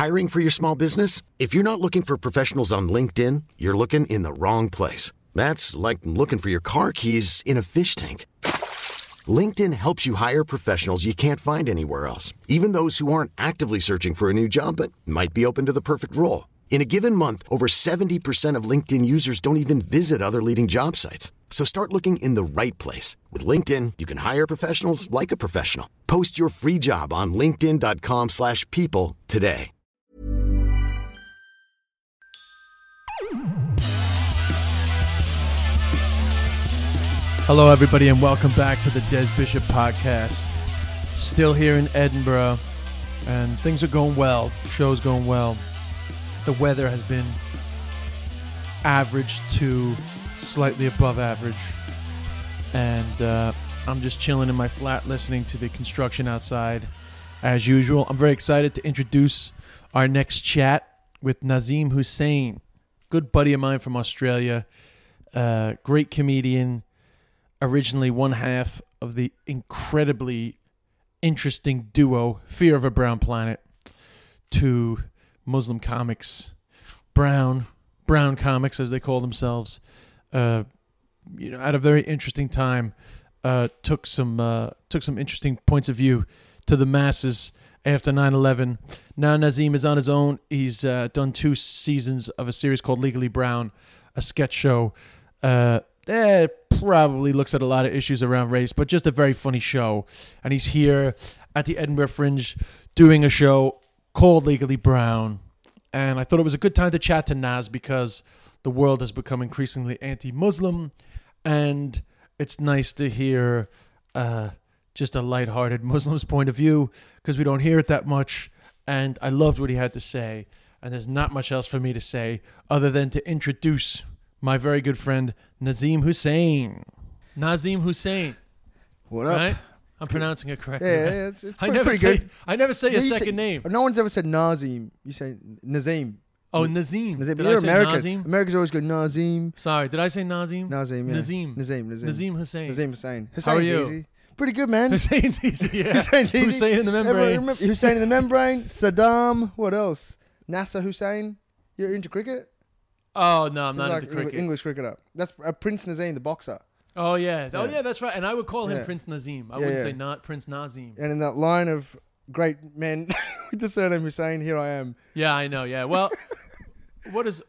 Hiring for your small business? If you're not looking for professionals on LinkedIn, you're looking in the wrong place. That's like looking for your car keys in a fish tank. LinkedIn helps you hire professionals you can't find anywhere else, even those who aren't actively searching for a new job but might be open to the perfect role. In a given month, over 70% of LinkedIn users don't even visit other leading job sites. So start looking in the right place. With LinkedIn, you can hire professionals like a professional. Post your free job on linkedin.com/people today. Hello, everybody, and welcome back to the Des Bishop Podcast. Still here in Edinburgh, and things are going well. Show's going well. The weather has been average to slightly above average, and I'm just chilling in my flat listening to the construction outside as usual. I'm very excited to introduce our next chat with Nazeem Hussain, good buddy of mine from Australia, great comedian, originally one half of the incredibly interesting duo Fear of a Brown Planet, to Muslim comics, brown comics as they call themselves. At a very interesting time, took some interesting points of view to the masses after 9/11. Now Nazeem is on his own. He's done 2 seasons of a series called Legally Brown, a sketch show. Probably looks at a lot of issues around race, but just a very funny show. And he's here at the Edinburgh Fringe doing a show called Legally Brown. And I thought it was a good time to chat to Naz because the world has become increasingly anti-Muslim, and it's nice to hear just a lighthearted Muslim's point of view because we don't hear it that much. And I loved what he had to say, and there's not much else for me to say other than to introduce my very good friend Nazeem Hussain. Nazeem Hussain. What up? Right? I'm pronouncing it correctly. Yeah, right? it's I never say Yeah, a you second name. No one's ever said Nazeem. You say Nazeem. Oh, Nazeem. Nazeem. Did You're I say American. Nazeem? Americans always go Nazeem. Sorry, did I say Nazeem? Nazeem, yeah. Nazeem. Nazeem Hussain. Nazeem Hussain. How are Hussein's you? easy. Pretty good, man. Hussein's easy, yeah. Hussein's easy. Hussein in the membrane. Everyone remember Hussein in the membrane. Saddam. What else? Nasser Hussain. You're into cricket? Oh, no, I'm He's not like into cricket. English cricketer. That's Prince Nazeem, the boxer. Oh, yeah. Oh, Yeah. yeah, that's right. And I would call him Yeah. Prince Nazeem. I Yeah, wouldn't yeah. say not Prince Nazeem. And in that line of great men with the surname Hussein, here I am. Yeah, I know, yeah. Well, what is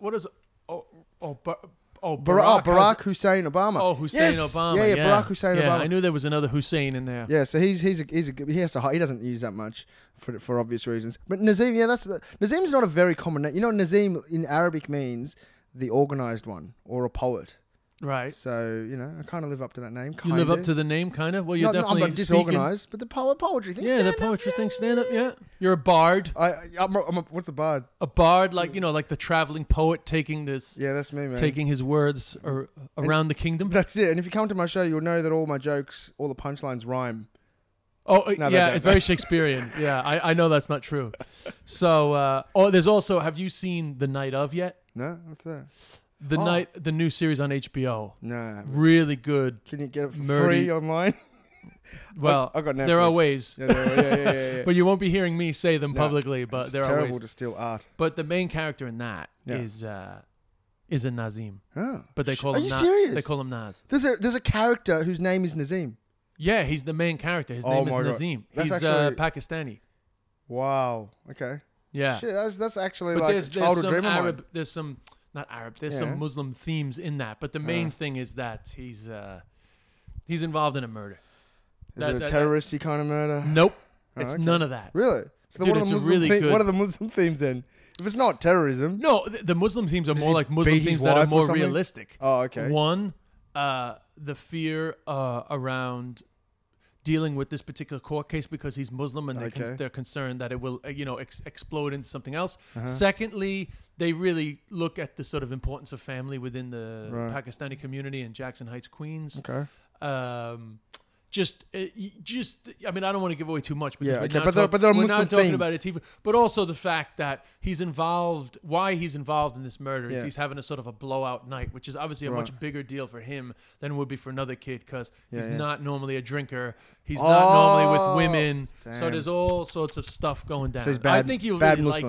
Barack Hussein Obama. Oh, Hussein Yes! Obama. Yeah, Barack Hussein yeah, Obama. I knew there was another Hussein in there. Yeah, so he has to he doesn't use that much for obvious reasons. But Nazeem, yeah, Nazeem's not a very common name. You know, Nazeem in Arabic means the organized one or a poet. Right. So I kind of live up to that name. You live up to the name, kind of? Well, you're definitely I'm disorganized, but the poetry thing. Yeah, the poetry thing, stand up, yeah. You're a bard. What's a bard? A bard, like the traveling poet taking this, Yeah, that's me, man. taking his words around the kingdom. That's it. And if you come to my show, you'll know that all my jokes, all the punchlines rhyme. Oh, No, yeah, that's it's very Shakespearean. Yeah, I know that's not true. So, there's also, have you seen The Night Of yet? No, what's that? The new series on HBO. No. Really good. Can you get it for Nerdy. free online? Well, I got Netflix. there are ways. Yeah. But you won't be hearing me say them No, publicly, but It's there are terrible ways. to steal art. But the main character in that Yeah. is a Nazeem. Oh. But they call Are him you Naz. serious? They call him Naz. There's a character whose name is Nazeem. Yeah, he's the main character. His Oh name is my God. Nazeem. That's He's actually- Pakistani. Wow. Okay. Yeah. Shit, that's actually But like a there's childhood some dream of mine. Arab, there's some not Arab, there's Yeah. some Muslim themes in that. But the main thing is that he's involved in a murder. Is it a terroristy kind of murder? Nope. Oh, It's okay. none of that. Really? So Dude, what are it's the a Muslim really good- What are the Muslim themes then? If it's not terrorism. No, the Muslim themes are Does more he like Muslim beat his themes that are wife or more something? realistic. Oh, okay. One, the fear around dealing with this particular court case because he's Muslim and Okay. they're concerned that it will, explode into something else. Secondly, they really look at the sort of importance of family within the Right. Pakistani community in Jackson Heights, Queens. Okay. I mean, I don't want to give away too much, because Yeah, we're okay, not but there are we're Muslim not talking themes. about it, but also the fact that why he's involved in this murder is Yeah. he's having a sort of a blowout night, which is obviously a Right. much bigger deal for him than it would be for another kid, because he's yeah. not normally a drinker. He's not normally with women. So damn. there's all sorts of stuff going down. So he's I bad- think you'll bad really Muslim. like it.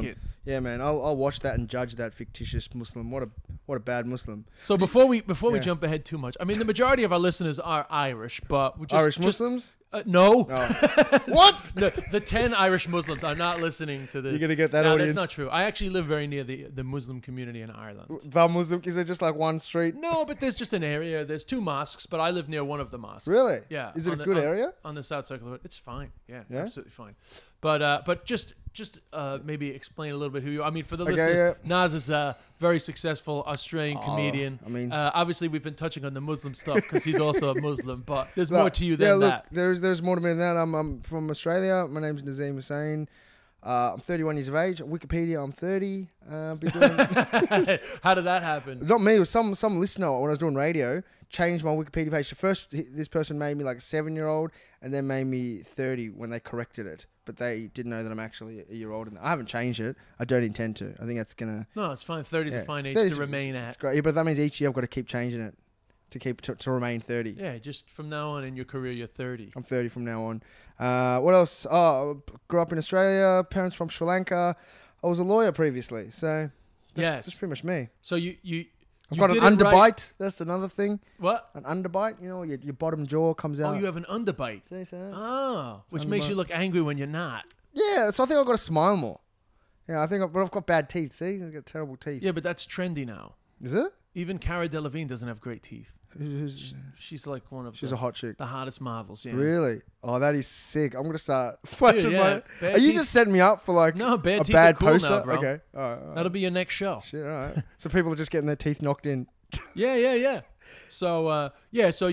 Yeah, man. I'll watch that and judge that fictitious Muslim. What a bad Muslim. So before we Yeah. jump ahead too much, I mean, the majority of our listeners are Irish, but we Irish Muslims? No. Oh. What? The 10 Irish Muslims are not listening to this. You're gonna get that No, audience. that's not true. I actually live very near the Muslim community in Ireland. The Muslim? Is it just like one street? No, but there's just an area. There's 2 mosques, but I live near one of the mosques. Really? Yeah. Is it on a the- good on- area? On the south side of the road. It's fine. Yeah, Yeah? absolutely fine. But just maybe explain a little bit who you are. I mean, for the Okay, listeners, Nas is a very successful Australian Oh, comedian. I mean- obviously we've been touching on the Muslim stuff because he's also a Muslim, but there's Look, more to you than yeah, look, that. There's more to me than that. I'm from Australia. My name's Nazim Hussain. I'm 31 years of age. On Wikipedia, I'm 30. Been doing, How did that happen? not me. It was some listener when I was doing radio changed my Wikipedia page. So first, this person made me like a 7-year-old, and then made me 30 when they corrected it. But they didn't know that I'm actually a year older. I haven't changed it. I don't intend to. I think that's gonna. No, it's fine. 30 is a Yeah, fine age 30 to is- remain It's at. great. Yeah, but that means each year I've got to keep changing it to remain 30. Yeah, just from now on in your career, you're 30. I'm 30 from now on. What else? Oh, grew up in Australia. Parents from Sri Lanka. I was a lawyer previously, so Yes. that's pretty much me. So you I've got an did it underbite. right. That's another thing. What? An underbite. You know, your bottom jaw comes out. Oh, you have an underbite. See, see? Oh, which makes you look angry when you're not. Yeah, so I think I've got to smile more. Yeah, but I've got bad teeth. See, I've got terrible teeth. Yeah, but that's trendy now. Is it? Even Cara Delevingne doesn't have great teeth. Who's- She's like one of She's the, a hot chick. the hottest models. Yeah. Really? Oh, that is sick. I'm gonna start flashing yeah, my. bad Are you teeth- just setting me up for like No, bad a teeth bad are cool now, poster? bro. Okay. All right. That'll be your next show. Shit. All right. So people are just getting their teeth knocked in. Yeah. So so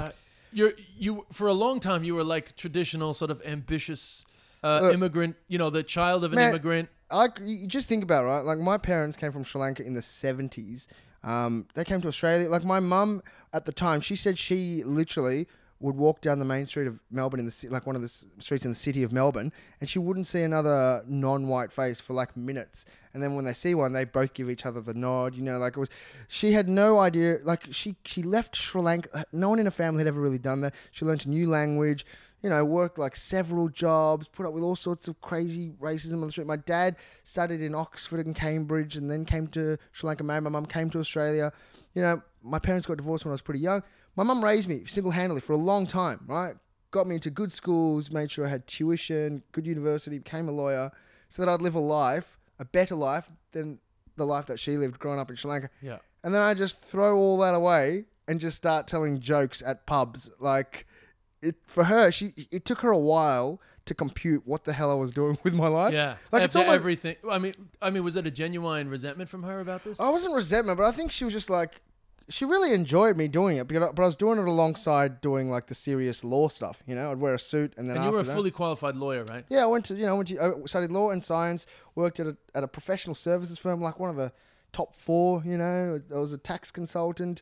you for a long time you were like traditional sort of ambitious Look, immigrant. You know, the child of an man, immigrant. You just think about it, right? Like my parents came from Sri Lanka in the 70s. They came to Australia. Like my mum at the time, she said she literally would walk down the main street of Melbourne like one of the streets in the city of Melbourne, and she wouldn't see another non-white face for like minutes. And then when they see one, they both give each other the nod. You know, like it was. She had no idea. Like she left Sri Lanka. No one in her family had ever really done that. She learned a new language. You know, worked like several jobs, put up with all sorts of crazy racism on the street. My dad studied in Oxford and Cambridge and then came to Sri Lanka. My mum came to Australia. You know, my parents got divorced when I was pretty young. My mum raised me single-handedly for a long time, right? Got me into good schools, made sure I had tuition, good university, became a lawyer so that I'd live a better life than the life that she lived growing up in Sri Lanka. Yeah. And then I just throw all that away and just start telling jokes at pubs. Like... For her, it took her a while to compute what the hell I was doing with my life. Yeah. like After it's almost. everything. I mean, was it a genuine resentment from her about this? I wasn't resentment, but I think she was just like, she really enjoyed me doing it, but I was doing it alongside doing like the serious law stuff. You know, I'd wear a suit and then and you were a after that- fully qualified lawyer, right? Yeah, I studied law and science. Worked at a professional services firm, like one of the top 4. You know, I was a tax consultant.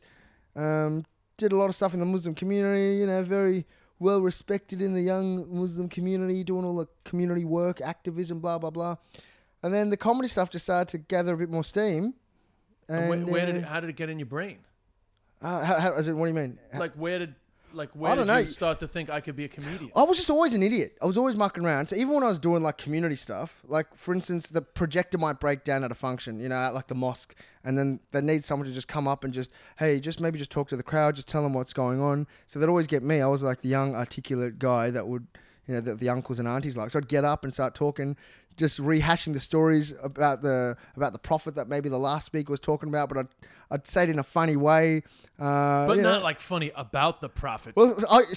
Did a lot of stuff in the Muslim community. You know, very well respected in the young Muslim community, doing all the community work, activism, blah blah blah. And then the comedy stuff just started to gather a bit more steam. And how did it get in your brain? What do you mean? Where did I don't know. you start to think I could be a comedian? I was just always an idiot. I was always mucking around. So even when I was doing like community stuff, like for instance, the projector might break down at a function, you know, at like the mosque, and then they need someone to just come up and just maybe talk to the crowd, just tell them what's going on. So they'd always get me. I was like the young, articulate guy that would, you know, the uncles and aunties like. So I'd get up and start talking, just rehashing the stories about the prophet that maybe the last speaker was talking about, but I'd say it in a funny way. But you know. not like funny about the prophet. Well,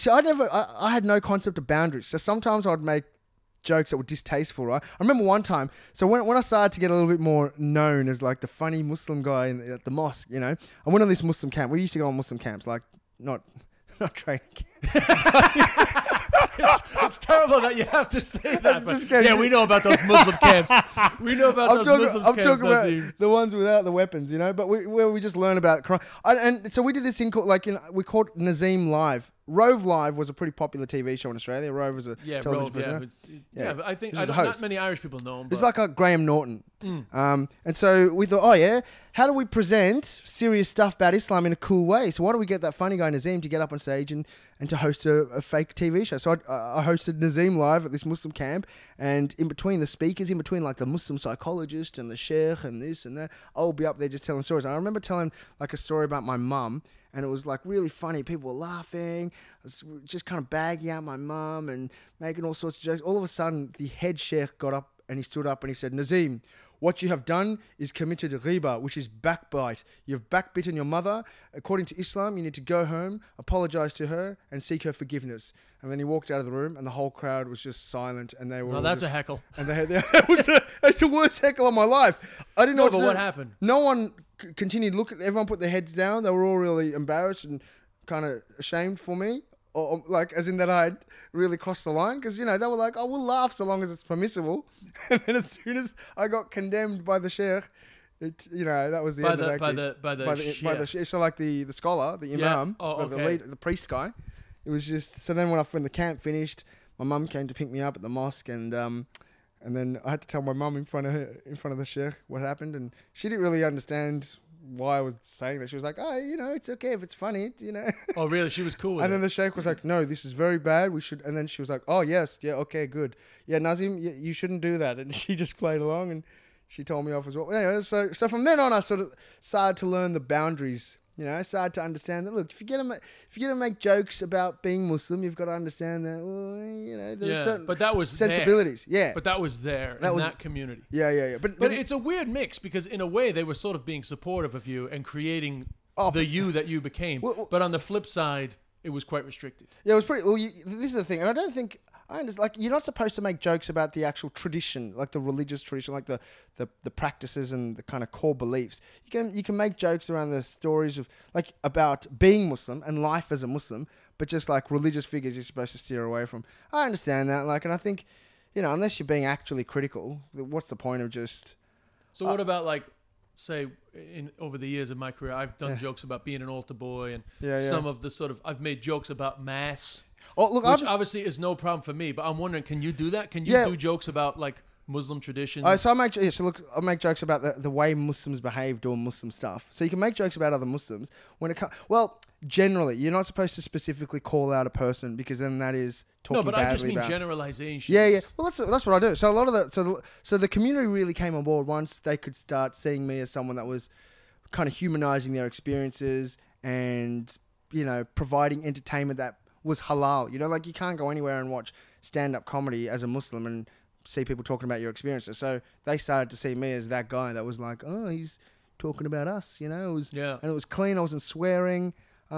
I had no concept of boundaries. So sometimes I'd make jokes that were distasteful, right? I remember one time, so when I started to get a little bit more known as like the funny Muslim guy at the mosque, you know, I went on this Muslim camp. We used to go on Muslim camps, like not training camps. It's terrible that you have to say that. But just kidding. yeah, we know about those Muslim camps. We know about those Muslim I'm camps. talking about Nazim. the ones without the weapons, you know. But where we just learn about crime, and so we did this thing called we called Nazim Live Rove Live was a pretty popular TV show in Australia. Rove was a television Rove, presenter. But I think He was the host. not many Irish people know him. It's but- like a Graham Norton. And so we thought, oh yeah, how do we present serious stuff about Islam in a cool way? So why don't we get that funny guy Nazim to get up on stage and to host a fake TV show? So I hosted Nazim live at this Muslim camp, and in between the speakers, in between like the Muslim psychologist and the sheikh and this and that, I'll be up there just telling stories. And I remember telling like a story about my mum, and it was like really funny. People were laughing. I was just kind of bagging out my mum and making all sorts of jokes. All of a sudden, the head sheikh got up and he stood up and he said, Nazim, what you have done is committed ghiba, which is backbite. You've backbitten your mother. According to Islam, you need to go home, apologize to her, and seek her forgiveness. And then he walked out of the room, and the whole crowd was just silent. And they were. Well, that's a heckle. And it's the worst heckle of my life. I didn't know. No, but what happened? No one continued looking. Everyone put their heads down. They were all really embarrassed and kind of ashamed for me. Or like, as in that I'd really crossed the line, because they were like, "Oh, we'll laugh so long as it's permissible." And then as soon as I got condemned by the sheikh, that was the end of that. By the sheikh. So like the scholar, the imam, the priest guy. It was just so. Then when the camp finished, my mum came to pick me up at the mosque, and then I had to tell my mum in front of the sheikh what happened, and she didn't really understand why I was saying that. She was like, "Oh, it's okay if it's funny, Oh, really? She was cool with And it. then the sheikh was like, "No, this is very bad. We should." And then she was like, "Oh, yes, yeah, okay, good. Yeah, Nazim, you shouldn't do that." And she just played along, and she told me off as well. Anyway, so from then on, I sort of started to learn the boundaries. I started to understand that. Look, if you're gonna make jokes about being Muslim, you've got to understand that. Well, there's certain but that was sensibilities. There. Yeah, but that was there in that community. Yeah. But it's a weird mix, because in a way they were sort of being supportive of you and creating the you that you became. But on the flip side, it was quite restricted. Yeah, it was pretty. Well, this is the thing, and I don't think. I understand, like, you're not supposed to make jokes about the actual tradition, like the religious tradition, like the practices and the kind of core beliefs. You can make jokes around the stories of, like, about being Muslim and life as a Muslim, but just like religious figures you're supposed to steer away from. I understand that, like, and I think, unless you're being actually critical, what's the point of just... So what about, like, say, over the years of my career, I've done jokes about being an altar boy, and some of the sort of... I've made jokes about mass... Oh, look, which obviously is no problem for me, but I'm wondering, can you do that? Can you do jokes about like Muslim traditions? So I make jokes about the way Muslims behave doing Muslim stuff. So you can make jokes about other Muslims when it comes. Well, generally, you're not supposed to specifically call out a person, because then that is talking badly about. No, but I just mean generalizations. Yeah. Well, that's what I do. So a lot of the so the community really came on board once they could start seeing me as someone that was kind of humanizing their experiences and providing entertainment that was halal. Like, you can't go anywhere and watch stand-up comedy as a Muslim and see people talking about your experiences. So they started to see me as that guy that was like, oh, he's talking about us, and it was clean. I wasn't swearing.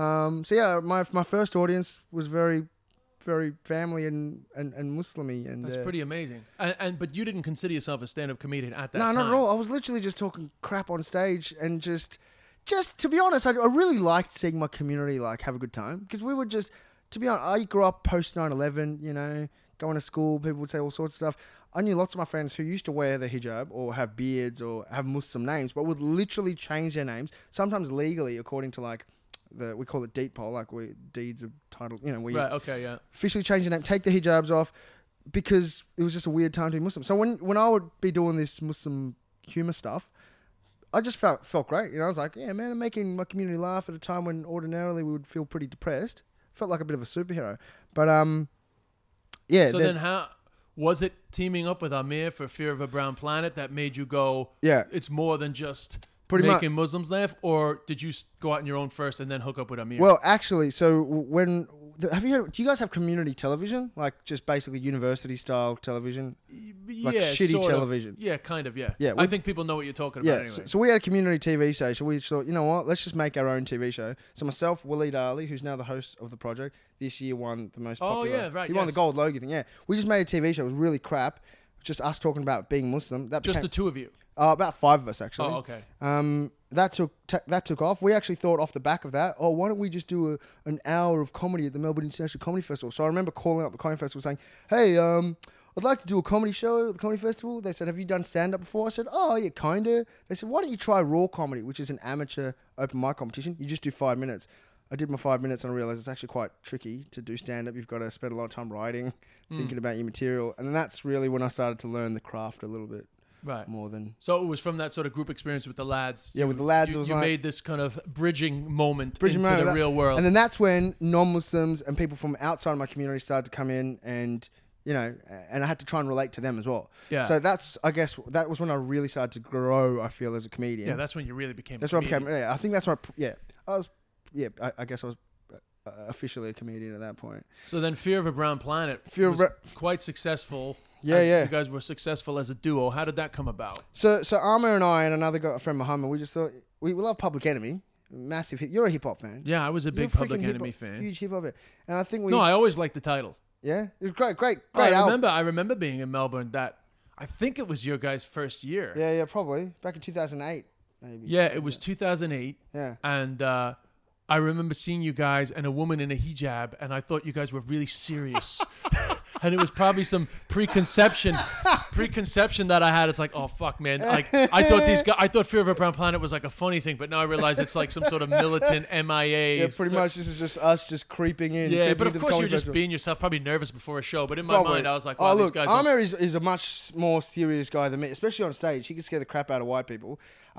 My first audience was very, very family and Muslim-y. And that's pretty amazing. But you didn't consider yourself a stand-up comedian at that time? No, not at all. I was literally just talking crap on stage, and just to be honest, I really liked seeing my community like have a good time, because we would just... To be honest, I grew up post 9/11, going to school, people would say all sorts of stuff. I knew lots of my friends who used to wear the hijab or have beards or have Muslim names, but would literally change their names, sometimes legally, according to like we call it deed poll, like deeds of title, officially change your name, take the hijabs off, because it was just a weird time to be Muslim. So when I would be doing this Muslim humor stuff, I just felt great. I was like, yeah, man, I'm making my community laugh at a time when ordinarily we would feel pretty depressed. Felt like a bit of a superhero, but So then, how was it teaming up with Amir for Fear of a Brown Planet that made you go? Yeah, it's more than just making Muslims laugh, or did you go out on your own first and then hook up with Amir? Well, actually, so do you guys have community television, like just basically university style television, like shitty television? Yeah, kind of. Yeah. I think people know what you're talking about anyway. So we had a community TV station. We thought, you know what, let's just make our own TV show. So myself, Waleed Ali, who's now the host of the project, this year won the most popular. Oh yeah, right. He won the Gold Logie thing. Yeah, we just made a TV show. It was really crap. Just us talking about being Muslim. Just the two of you. About 5 of us actually. Oh, okay. That took off. We actually thought off the back of that, why don't we just do an hour of comedy at the Melbourne International Comedy Festival? So I remember calling up the comedy festival saying, hey, I'd like to do a comedy show at the comedy festival. They said, have you done stand-up before? I said, oh, yeah, kind of. They said, why don't you try Raw Comedy, which is an amateur open mic competition. You just do 5 minutes. I did my 5 minutes and I realized it's actually quite tricky to do stand-up. You've got to spend a lot of time writing, thinking about your material. And then that's really when I started to learn the craft a little bit Right. more than... So it was from that sort of group experience with the lads. Yeah, with the lads, it was you like... made this kind of bridging moment bridging into moment, the real world. And then that's when non-Muslims and people from outside of my community started to come in and, you know, and I had to try and relate to them as well. Yeah. So that's, I guess, that was when I really started to grow, I feel, as a comedian. Yeah, that's when you really became That's a when I comedian. became, yeah, I think that's when I guess I was officially a comedian at that point. So then Fear of a Brown Planet Fear of was Bra- quite successful. Yeah. You guys were successful as a duo. How did that come about? So Amr and I and another guy, friend Muhammad, we just thought, we love Public Enemy. Massive hit. You're a hip hop fan. Yeah, I was a You're big a Public freaking Enemy hip-hop- fan. Huge hip hop fan. And I think we... No, I always liked the title. Yeah? It was great I album. remember being in Melbourne that I think it was your guys' first year. Yeah, probably. Back in 2008, maybe. Yeah, it was 2008. Yeah. And I remember seeing you guys and a woman in a hijab, and I thought you guys were really serious. And it was probably some preconception that I had. It's like, oh fuck, man! Like I thought Fear of a Brown Planet was like a funny thing, but now I realize it's like some sort of militant MIA. Yeah, pretty much. This is just us just creeping in. Yeah, creeping but of into the course you were comedy just festival. being yourself, probably nervous before a show. But in my Probably. mind, I was like, wow, these look, guys. Amr is a much more serious guy than me, especially on stage. He can scare the crap out of white people.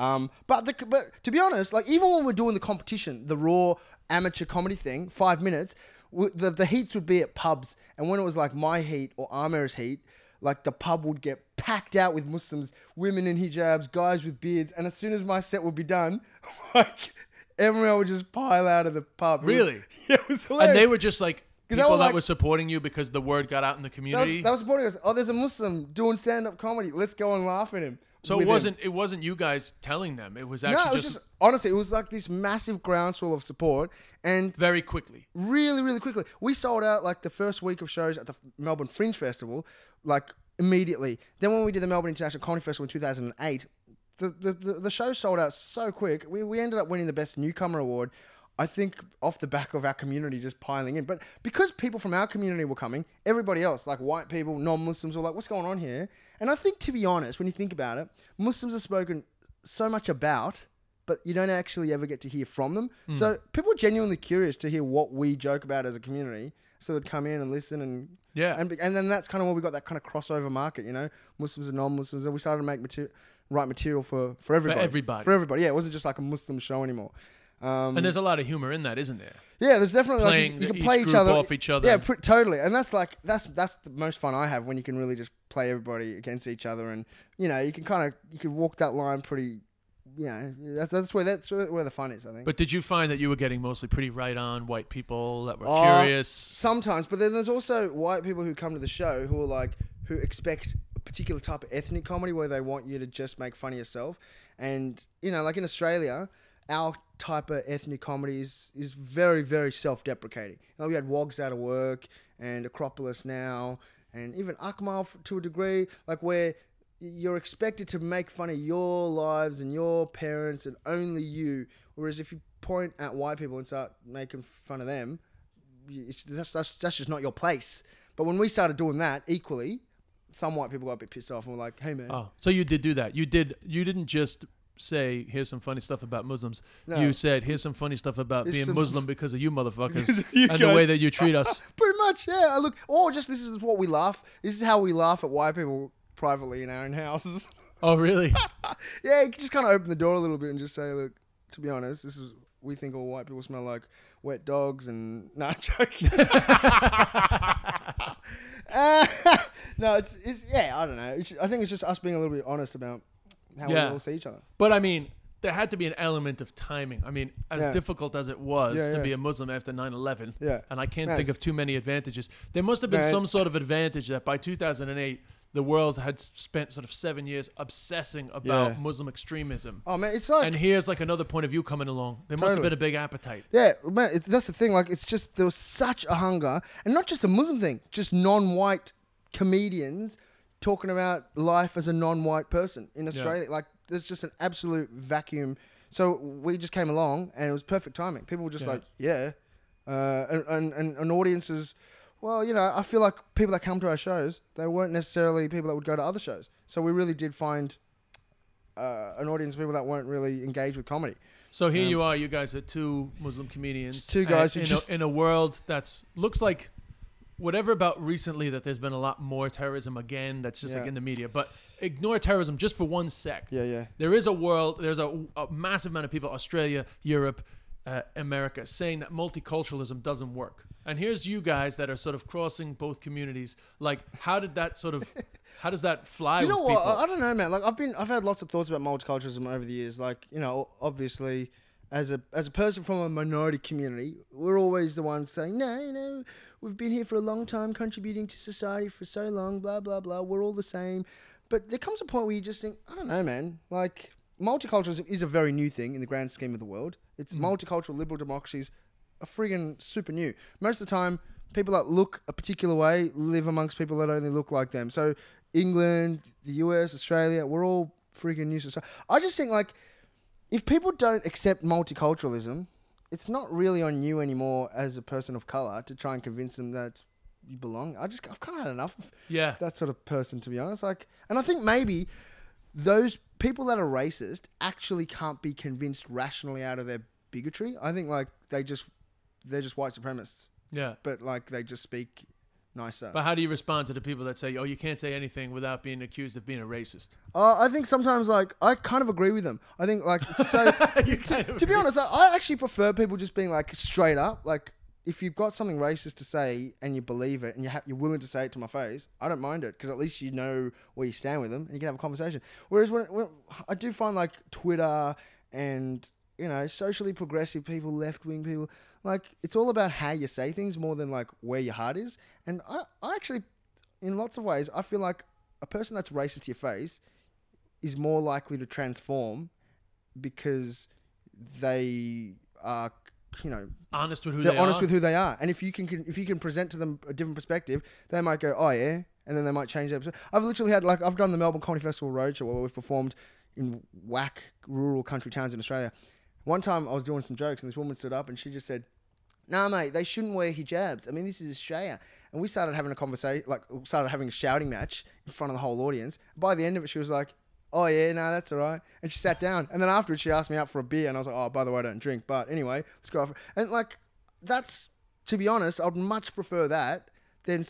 But to be honest, like even when we're doing the competition, the raw amateur comedy thing, 5 minutes, the heats would be at pubs, and when it was like my heat or Amir's heat, like the pub would get packed out with Muslims, women in hijabs, guys with beards, and as soon as my set would be done, like everyone would just pile out of the pub. Really? It was hilarious. And they were just like people were that like- were supporting you because the word got out in the community. that was supporting us. Oh, there's a Muslim doing stand-up comedy. Let's go and laugh at him. So with him. it wasn't you guys telling them. It was actually No, it was just honestly, it was like this massive groundswell of support, and very quickly. really, really quickly, we sold out like the first week of shows at the Melbourne Fringe Festival, like immediately. Then when we did the Melbourne International Comedy Festival in 2008, the show sold out so quick. We ended up winning the Best Newcomer Award. I think off the back of our community just piling in. But because people from our community were coming, everybody else, like white people, non-Muslims, were like, what's going on here? And I think, to be honest, when you think about it, Muslims are spoken so much about, but you don't actually ever get to hear from them. So people are genuinely curious to hear what we joke about as a community. So they'd come in and listen and... Yeah. And then that's kind of when we got that kind of crossover market, you know, Muslims and non-Muslims. And we started to make write material for everybody. For everybody. Yeah, it wasn't just like a Muslim show anymore. And there's a lot of humor in that, isn't there? Yeah, there's definitely Playing like you can each play each group other off each other. Yeah, totally. And that's the most fun I have when you can really just play everybody against each other, and you know you can walk that line pretty. You know, that's where the fun is, I think. But did you find that you were getting mostly pretty right on white people that were Oh, curious? Sometimes, but then there's also white people who come to the show who expect a particular type of ethnic comedy where they want you to just make fun of yourself. And, you know, like in Australia, our type of ethnic comedy is very, very self-deprecating. You know, we had Wogs Out of Work and Acropolis Now and even Akmal to a degree, like where you're expected to make fun of your lives and your parents and only you. Whereas if you point at white people and start making fun of them, that's just not your place. But when we started doing that equally, some white people got a bit pissed off and were like, "Hey, man." Oh, so you did do that. You didn't just say, here's some funny stuff about Muslims. No. You said, here's some funny stuff about Here's being some- Muslim because of you motherfuckers Because of you and the guys. way that you treat us. Pretty much, yeah. Look, or just this is what we laugh. This is how we laugh at white people privately in our own houses. Oh, really? Yeah, you can just kind of open the door a little bit and just say, look, to be honest, we think all white people smell like wet dogs and... No, I'm joking. No, it's yeah, I don't know. I think it's just us being a little bit honest about how we all see each other. But I mean, there had to be an element of timing. I mean, as difficult as it was to be a Muslim after 9/11, and I can't think of too many advantages. There must have been some sort of advantage that by 2008, the world had spent sort of 7 years obsessing about Muslim extremism. Oh man, it's like, and here's like another point of view coming along. There must have been a big appetite. Yeah, man, that's the thing. Like, it's just there was such a hunger, and not just a Muslim thing, just non-white comedians talking about life as a non-white person in Australia. Like, there's just an absolute vacuum. So we just came along, and it was perfect timing. People were just like, and audiences. Well, you know, I feel like people that come to our shows, they weren't necessarily people that would go to other shows. So we really did find an audience of people that weren't really engaged with comedy. So here you are, you guys are two Muslim comedians. Two guys and who in a world that's looks like whatever about recently that there's been a lot more terrorism again. That's just like in the media. But ignore terrorism just for one sec. Yeah. There is a world. There's a massive amount of people, Australia, Europe, America, saying that multiculturalism doesn't work. And here's you guys that are sort of crossing both communities. Like, how did that sort of, how does that fly? You know with what? people? I don't know, man. Like I've had lots of thoughts about multiculturalism over the years. Like, you know, obviously, as a person from a minority community, we're always the ones saying, no, you know, we've been here for a long time, contributing to society for so long, blah blah blah. We're all the same. But there comes a point where you just think, I don't know, man. Like, multiculturalism is a very new thing in the grand scheme of the world. It's multicultural liberal democracies are friggin' super new. Most of the time, people that look a particular way live amongst people that only look like them. So England, the US, Australia, we're all friggin' new society. I just think, like, if people don't accept multiculturalism, it's not really on you anymore as a person of colour to try and convince them that you belong. I've kind of had enough of that sort of person, to be honest. Like, and I think maybe those people that are racist actually can't be convinced rationally out of their bigotry. I think, like, they're just white supremacists. Yeah. But, like, they just speak nicer. But how do you respond to the people that say, oh, you can't say anything without being accused of being a racist? I think sometimes, like, I kind of agree with them. I think, like, so to be honest, I actually prefer people just being, like, straight up. Like, if you've got something racist to say and you believe it and you're willing to say it to my face, I don't mind it, because at least you know where you stand with them and you can have a conversation. Whereas when I do find, like, Twitter and, you know, socially progressive people, left-wing people, like, it's all about how you say things more than, like, where your heart is. And I actually, in lots of ways, I feel like a person that's racist to your face is more likely to transform because they are, you know, honest with who they're they honest are. with who they are. And if you can present to them a different perspective, they might go, oh yeah, and then they might change their perspective. I've literally had, like, I've done the Melbourne Comedy Festival roadshow where we've performed in whack rural country towns in Australia. One time I was doing some jokes and this woman stood up and she just said, nah, mate, they shouldn't wear hijabs. I mean, this is Australia. And we started having a conversation, like, started having a shouting match in front of the whole audience. By the end of it, she was like, oh yeah, no, that's all right. And she sat down. And then afterwards, she asked me out for a beer. And I was like, oh, by the way, I don't drink. But anyway, let's go off. And, like, that's, to be honest, I'd much prefer that than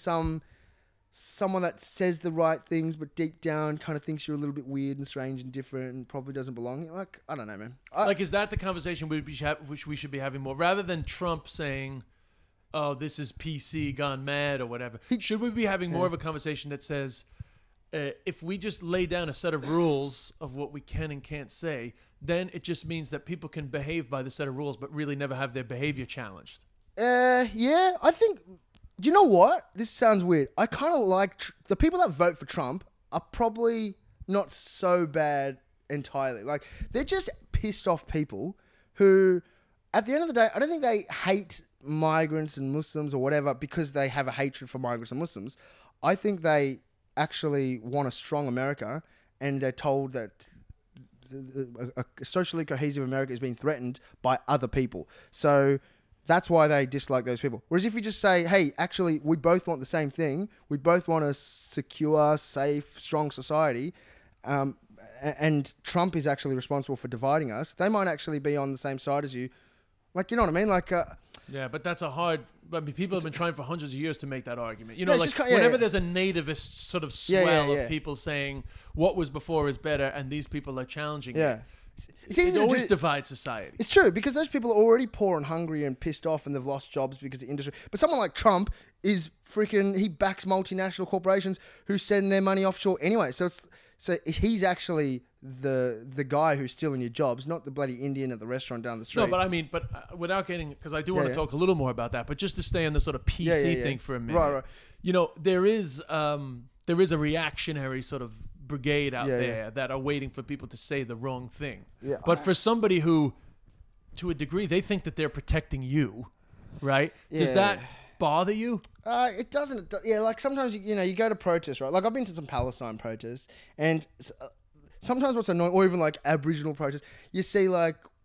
someone that says the right things, but deep down kind of thinks you're a little bit weird and strange and different and probably doesn't belong. Like, I don't know, man. Like, is that the conversation which we should be having more? Rather than Trump saying, oh, this is PC gone mad or whatever, should we be having more of a conversation that says, if we just lay down a set of rules of what we can and can't say, then it just means that people can behave by the set of rules, but really never have their behavior challenged? Yeah, I think... You know what? This sounds weird. I kind of like... the people that vote for Trump are probably not so bad entirely. Like, they're just pissed off people who, at the end of the day, I don't think they hate migrants and Muslims or whatever because they have a hatred for migrants and Muslims. I think they actually want a strong America, and they're told that a socially cohesive America is being threatened by other people. So... that's why they dislike those people. Whereas if you just say, hey, actually, we both want the same thing. We both want a secure, safe, strong society. And Trump is actually responsible for dividing us. They might actually be on the same side as you. Like, you know what I mean? Like, yeah, but that's a hard... I mean, people have been trying for hundreds of years to make that argument. You know, Yeah, like, it's just whenever there's a nativist sort of swell yeah. of people saying what was before is better and these people are challenging yeah. it, It's easy it to always do- divides society. It's true, because those people are already poor and hungry and pissed off and they've lost jobs because of industry. But someone like Trump is freaking... he backs multinational corporations who send their money offshore anyway. So he's actually the guy who's stealing your jobs, not the bloody Indian at the restaurant down the street. No, but I mean, without getting... because I do want to talk a little more about that, but just to stay on the sort of PC thing for a minute. Right. You know, there is a reactionary sort of brigade out there that are waiting for people to say the wrong thing. Yeah, but for somebody who, to a degree, they think that they're protecting you, right? Does Yeah. that bother you? It doesn't. Yeah, like sometimes, you know, you go to protests, right? Like I've been to some Palestine protests, and sometimes what's annoying, or even like Aboriginal protests, you see like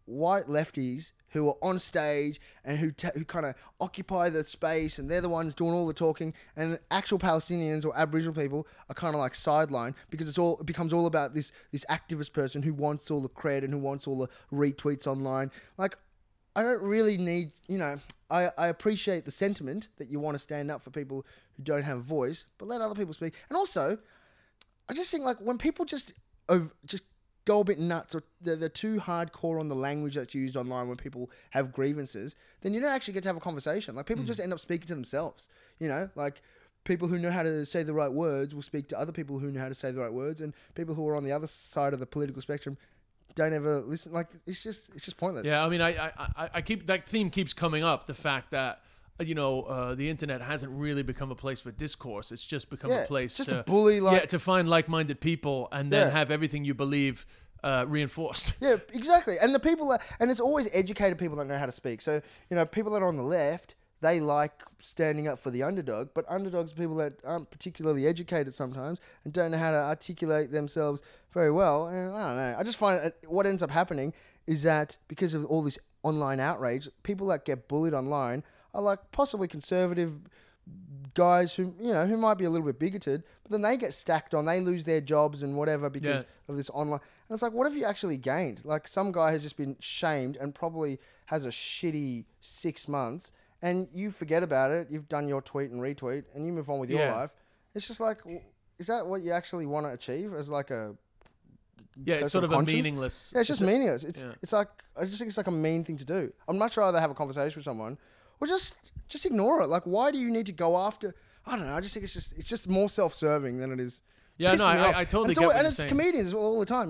white lefties who are on stage and who kind of occupy the space, and they're the ones doing all the talking, and actual Palestinians or Aboriginal people are kind of like sidelined because it becomes all about this activist person who wants all the cred and who wants all the retweets online. Like, I don't really need, I appreciate the sentiment that you want to stand up for people who don't have a voice, but let other people speak. And also, I just think like when people just go a bit nuts, or they're too hardcore on the language that's used online when people have grievances, then you don't actually get to have a conversation. Like, people just end up speaking to themselves, like people who know how to say the right words will speak to other people who know how to say the right words, and people who are on the other side of the political spectrum don't ever listen. Like, it's just pointless. Yeah, I mean, I keep, that theme keeps coming up, the fact that the internet hasn't really become a place for discourse. It's just become a place to bully, to find like-minded people and then have everything you believe reinforced. Yeah, exactly. And the people and it's always educated people that know how to speak. So, people that are on the left, they like standing up for the underdog, but underdogs are people that aren't particularly educated sometimes and don't know how to articulate themselves very well. And I don't know. I just find what ends up happening is that because of all this online outrage, people that get bullied online are like possibly conservative guys who might be a little bit bigoted, but then they get stacked on, they lose their jobs and whatever because of this online. And it's like, what have you actually gained? Like, some guy has just been shamed and probably has a shitty 6 months, and you forget about it. You've done your tweet and retweet, and you move on with your life. It's just like, is that what you actually want to achieve as like a... Yeah, it's sort of a meaningless... Yeah, it's just meaningless. It's like, I just think it's like a mean thing to do. I'd much rather have a conversation with someone, or just ignore it. Like, why do you need to go after... I don't know. I just think it's just more self-serving than it is. Yeah, no, I totally get what you're saying. And it's comedians all the time,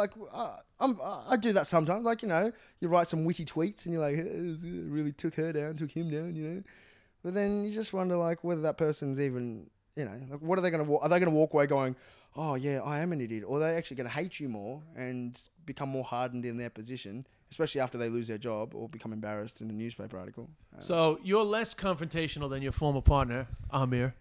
I do that sometimes. Like, you write some witty tweets and you're like, it really took her down, took him down, But then you just wonder, like, whether that person's even, like, what are they going to... Are they going to walk away going, oh, yeah, I am an idiot? Or are they actually going to hate you more and become more hardened in their position, especially after they lose their job or become embarrassed in a newspaper article? So you're less confrontational than your former partner, Amir.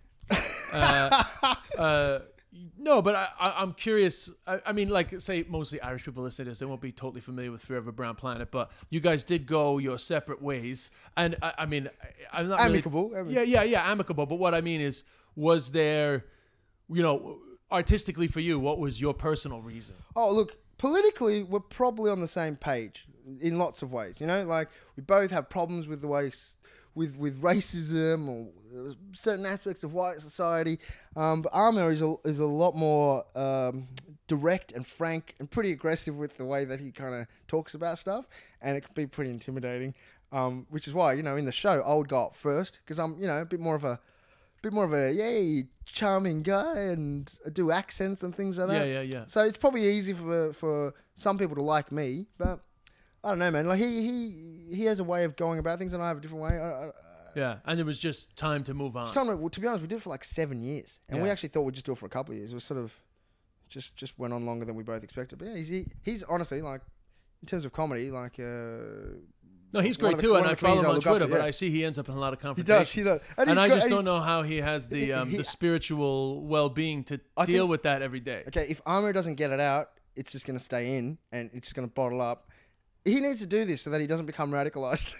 No, but I'm curious. I mean, like, say, mostly Irish people listen to this. They won't be totally familiar with Fear of a Brown Planet, but you guys did go your separate ways. And, I mean, I'm not amicable. Really, yeah, amicable. But what I mean is, was there, artistically for you, what was your personal reason? Oh, look, politically, we're probably on the same page in lots of ways. Like, we both have problems with the way... With racism or certain aspects of white society, but Amir is a lot more direct and frank and pretty aggressive with the way that he kind of talks about stuff, and it can be pretty intimidating. Which is why in the show I would go up first because I'm a bit more of a charming guy and I do accents and things like that. Yeah. So it's probably easy for some people to like me, but. I don't know, man. Like he has a way of going about things, and I have a different way. Yeah, and there was just time to move on. To be honest, we did it for like 7 years, and we actually thought we'd just do it for a couple of years. It was sort of just went on longer than we both expected. But yeah, he's honestly, like, in terms of comedy, like. No, he's great too, and I follow him on Twitter. But I see he ends up in a lot of confrontations. He does. And I just don't know how he has the spiritual well-being to deal with that every day. Okay, if Amir doesn't get it out, it's just going to stay in, and it's just going to bottle up. He needs to do this so that he doesn't become radicalized.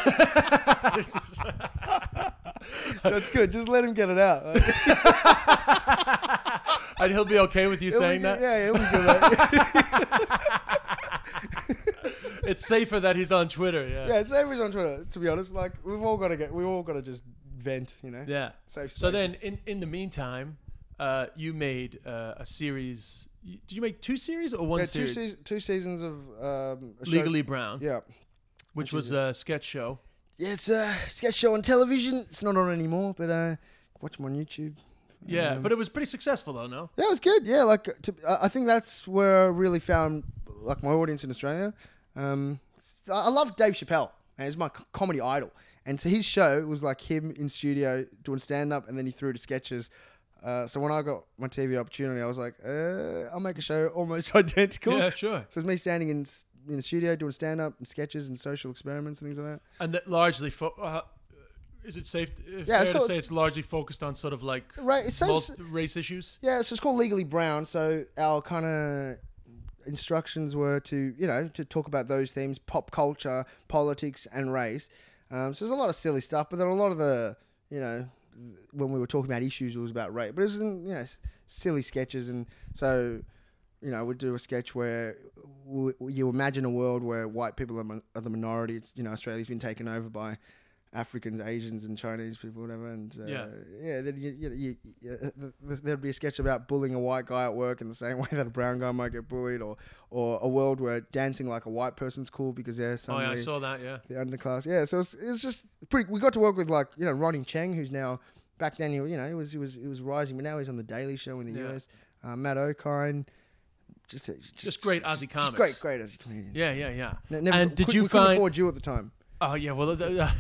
So it's good. Just let him get it out. And he'll be okay with you saying that? Yeah, he'll be good. It's safer that he's on Twitter. Yeah, it's safer he's on Twitter. To be honest, like we've all got to just vent. Yeah. Safe so then, in the meantime, you made a series. Did you make 2 series or one series? 2 seasons of Legally Brown. Yeah. Which was a sketch show. Yeah, it's a sketch show on television. It's not on anymore, but watch them on YouTube. Yeah, but it was pretty successful though, no? Yeah, it was good. Yeah, like I think that's where I really found like my audience in Australia. I love Dave Chappelle, and he's my comedy idol. And so his show was like him in studio doing stand-up, and then he threw to sketches. So when I got my TV opportunity, I was like, I'll make a show almost identical. Yeah, sure. So it's me standing in the studio doing stand-up and sketches and social experiments and things like that. And that largely, is it safe to say it's largely focused on sort of like race issues? Yeah, so it's called Legally Brown. So our kind of instructions were to, to talk about those themes, pop culture, politics, and race. So there's a lot of silly stuff, but there are a lot of the, when we were talking about issues, it was about race. But it was, silly sketches. And so, we'd do a sketch where you imagine a world where white people are the minority. It's, Australia's been taken over by Africans, Asians, and Chinese people, whatever. And then there'd be a sketch about bullying a white guy at work in the same way that a brown guy might get bullied, or a world where dancing like a white person's cool because they're suddenly I saw that. Yeah, the underclass. Yeah, so it's just pretty. We got to work with Ronnie Cheng, who's now back then. He was rising, but now he's on the Daily Show in the US. Matt O'Kine. Just great Aussie comics. Just great Aussie comedians. Yeah. Never, and did you we find? Couldn't afford you at the time. Oh yeah, well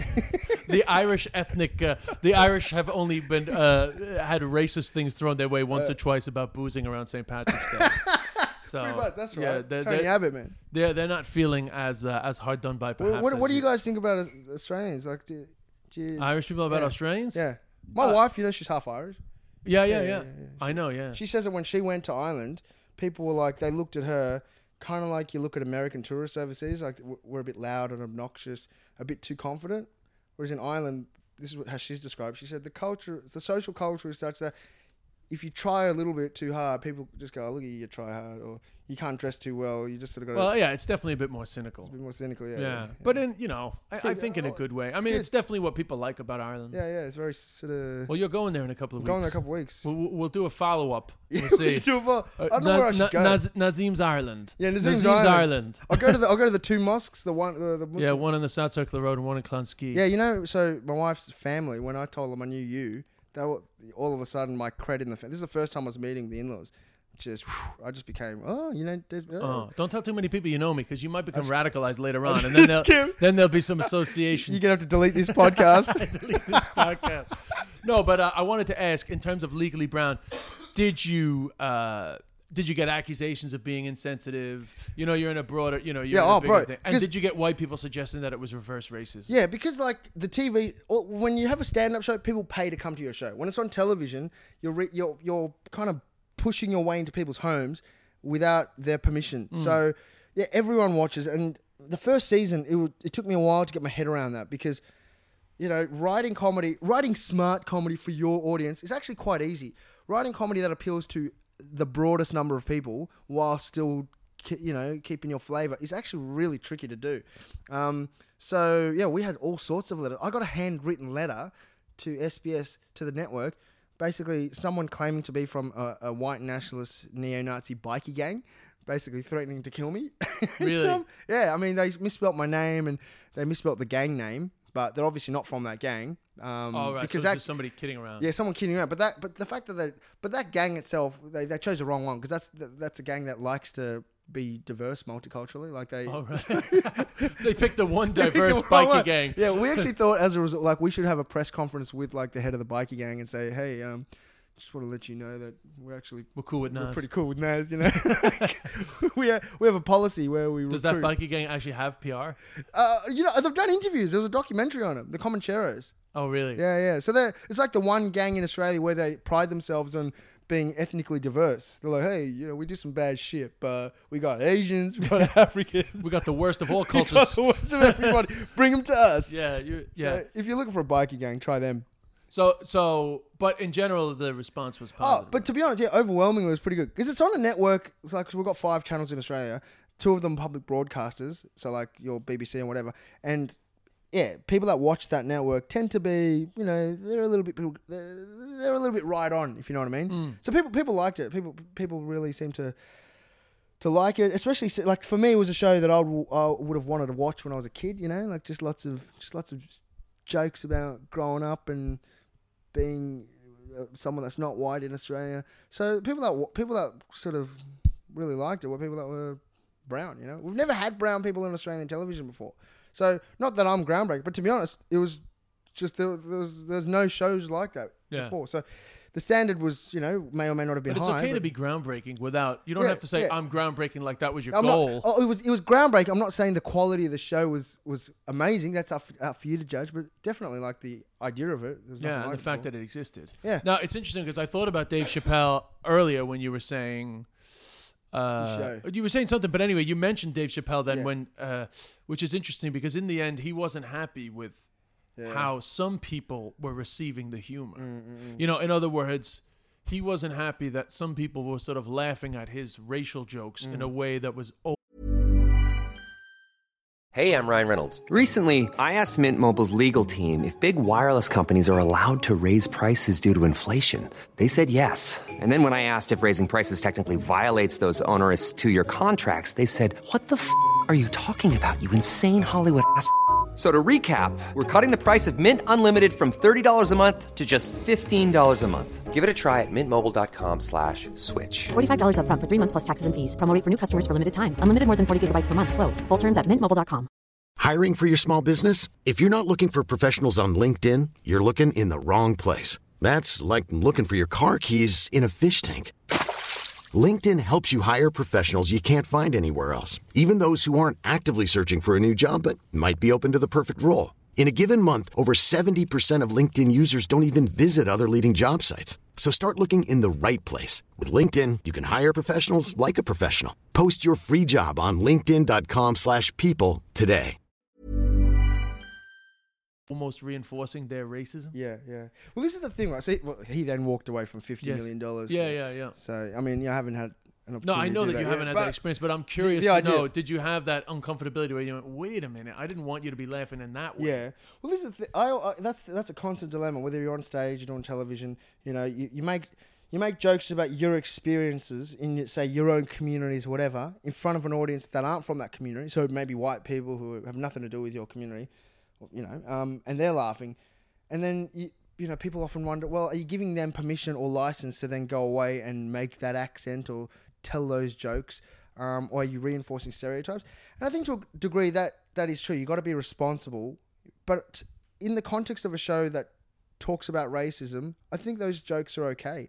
the Irish ethnic, the Irish have only been had racist things thrown their way once or twice about boozing around St. Patrick's Day. So pretty much, that's right. Yeah, Tony Abbott, man. They're not feeling as hard done by. Perhaps. What do you guys think about Australians? Like, do you, Irish people about Australians? Yeah, my wife, she's half Irish. Yeah. I know. Yeah, she says that when she went to Ireland, people were like, they looked at her kind of like you look at American tourists overseas, like we're a bit loud and obnoxious, a bit too confident. Whereas in Ireland, this is how she's described. She said the social culture is such that if you try a little bit too hard, people just go, oh, look at you try hard, or you can't dress too well. You just sort of got to... Well, yeah, it's definitely a bit more cynical. It's a bit more cynical, yeah. But in, I think in a good way. I mean, it's definitely what people like about Ireland. Yeah, it's very sort of... Well, you're going there in a couple of weeks. Going there in a couple of weeks. We'll do a follow-up. Yeah, we'll see. do a follow-up. I don't know where I should go. Nazim's Ireland. Yeah, Nazim's Ireland. I'll go to the two mosques, the Muslim. Yeah, one on the South Circular Road and one in Clonskee. Yeah, so my wife's family, when I told them I knew you, they were, all of a sudden, my credit in the family. This is the first time I was meeting the in-laws. I just became, don't tell too many people you know me, because you might become radicalized later on, and then there'll be some association. You're going to have to delete this podcast. Delete this podcast. No, but I wanted to ask, in terms of Legally Brown, did you get accusations of being insensitive? You're in a broader, you're in a bigger thing. And did you get white people suggesting that it was reverse racism? Yeah, because like the TV, when you have a stand-up show, people pay to come to your show. When it's on television, you're kind of pushing your way into people's homes without their permission. So yeah, everyone watches. And the first season, it took me a while to get my head around that, because writing smart comedy for your audience is actually quite easy. Writing comedy that appeals to the broadest number of people while still keeping your flavor is actually really tricky to do. So yeah, we had all sorts of letters. I got a handwritten letter to SBS, to the network, basically someone claiming to be from a white nationalist neo-Nazi bikie gang, basically threatening to kill me. Really? Yeah, I mean, they misspelt my name and they misspelt the gang name, but they're obviously not from that gang. Right. Because so it's just somebody kidding around. Yeah, someone kidding around. But the fact that that gang itself, they chose the wrong one, because that's a gang that likes to be diverse multiculturally. Like they, they picked the one diverse bikie gang. Yeah, we actually thought as a result, like we should have a press conference with like the head of the bikie gang and say, hey, just want to let you know that we're cool with Nas. We're pretty cool with Nas, we have a policy where we Does that bikie gang actually have PR? They've done interviews. There was a documentary on them, the Comancheros. Oh, really? Yeah. So it's like the one gang in Australia where they pride themselves on being ethnically diverse. They're like, hey, we do some bad shit, but we got Asians, we got Africans. We got the worst of all cultures. We got the worst of everybody. Bring them to us. Yeah. So if you're looking for a bikie gang, try them. So, but in general, the response was positive. Oh, but to be honest, overwhelmingly it was pretty good. Because it's on a network. It's like, 'cause we've got 5 channels in Australia. 2 of them public broadcasters, so like your BBC and whatever. And yeah, people that watch that network tend to be, they're a little bit right on, if you know what I mean. So people liked it. People really seem to like it. Especially like for me, it was a show that I would have wanted to watch when I was a kid. Like just lots of jokes about growing up and being someone that's not white in Australia. So people that sort of really liked it were people that were brown. We've never had brown people in Australian television before. So not that I'm groundbreaking, but to be honest, it was just there's no shows like that before. So the standard was, may or may not have been high. But it's okay to be groundbreaking without. You don't have to say I'm groundbreaking like that was your goal. It was groundbreaking. I'm not saying the quality of the show was amazing. That's up for you to judge. But definitely like the idea of it. And the fact that it existed. Yeah. Now it's interesting because I thought about Dave Chappelle earlier when you were saying show. You were saying something, but anyway, you mentioned Dave Chappelle then Yeah. which is interesting because in the end he wasn't happy with how some people were receiving the humor. You know, in other words, he wasn't happy that some people were sort of laughing at his racial jokes in a way that was. Hey, I'm Ryan Reynolds. Recently, I asked Mint Mobile's legal team if big wireless companies are allowed to raise prices due to inflation. They said yes. And then when I asked if raising prices technically violates those onerous 2-year contracts, they said, "What the f*** are you talking about, you insane Hollywood ass?" So to recap, we're cutting the price of Mint Unlimited from $30 a month to just $15 a month. Give it a try at mintmobile.com/switch. $45 up front for 3 months plus taxes and fees. Promo rate for new customers for limited time. Unlimited more than 40 gigabytes per month. Slows full terms at mintmobile.com. Hiring for your small business? If you're not looking for professionals on LinkedIn, you're looking in the wrong place. That's like looking for your car keys in a fish tank. LinkedIn helps you hire professionals you can't find anywhere else, even those who aren't actively searching for a new job but might be open to the perfect role. In a given month, over 70% of LinkedIn users don't even visit other leading job sites. So start looking in the right place. With LinkedIn, you can hire professionals like a professional. Post your free job on linkedin.com/people today. Almost reinforcing their racism. Yeah. Well, this is the thing, right? So he then walked away from $50 million. Yeah. So, I mean, I haven't had an opportunity. No, I know to do that you haven't had that experience, but I'm curious the to idea. know, did you have that uncomfortability where you went, wait a minute, I didn't want you to be laughing in that way. Yeah. Well, this is the thing. That's a constant dilemma. Whether you're on stage, you're on television, you know, you make jokes about your experiences in, say, your own communities, whatever, in front of an audience that aren't from that community. So maybe white people who have nothing to do with your community, you know, and they're laughing. And then, you know, people often wonder, well, are you giving them permission or license to then go away and make that accent or tell those jokes? Or are you reinforcing stereotypes? And I think to a degree that is true. You've got to be responsible. But in the context of a show that talks about racism, I think those jokes are okay.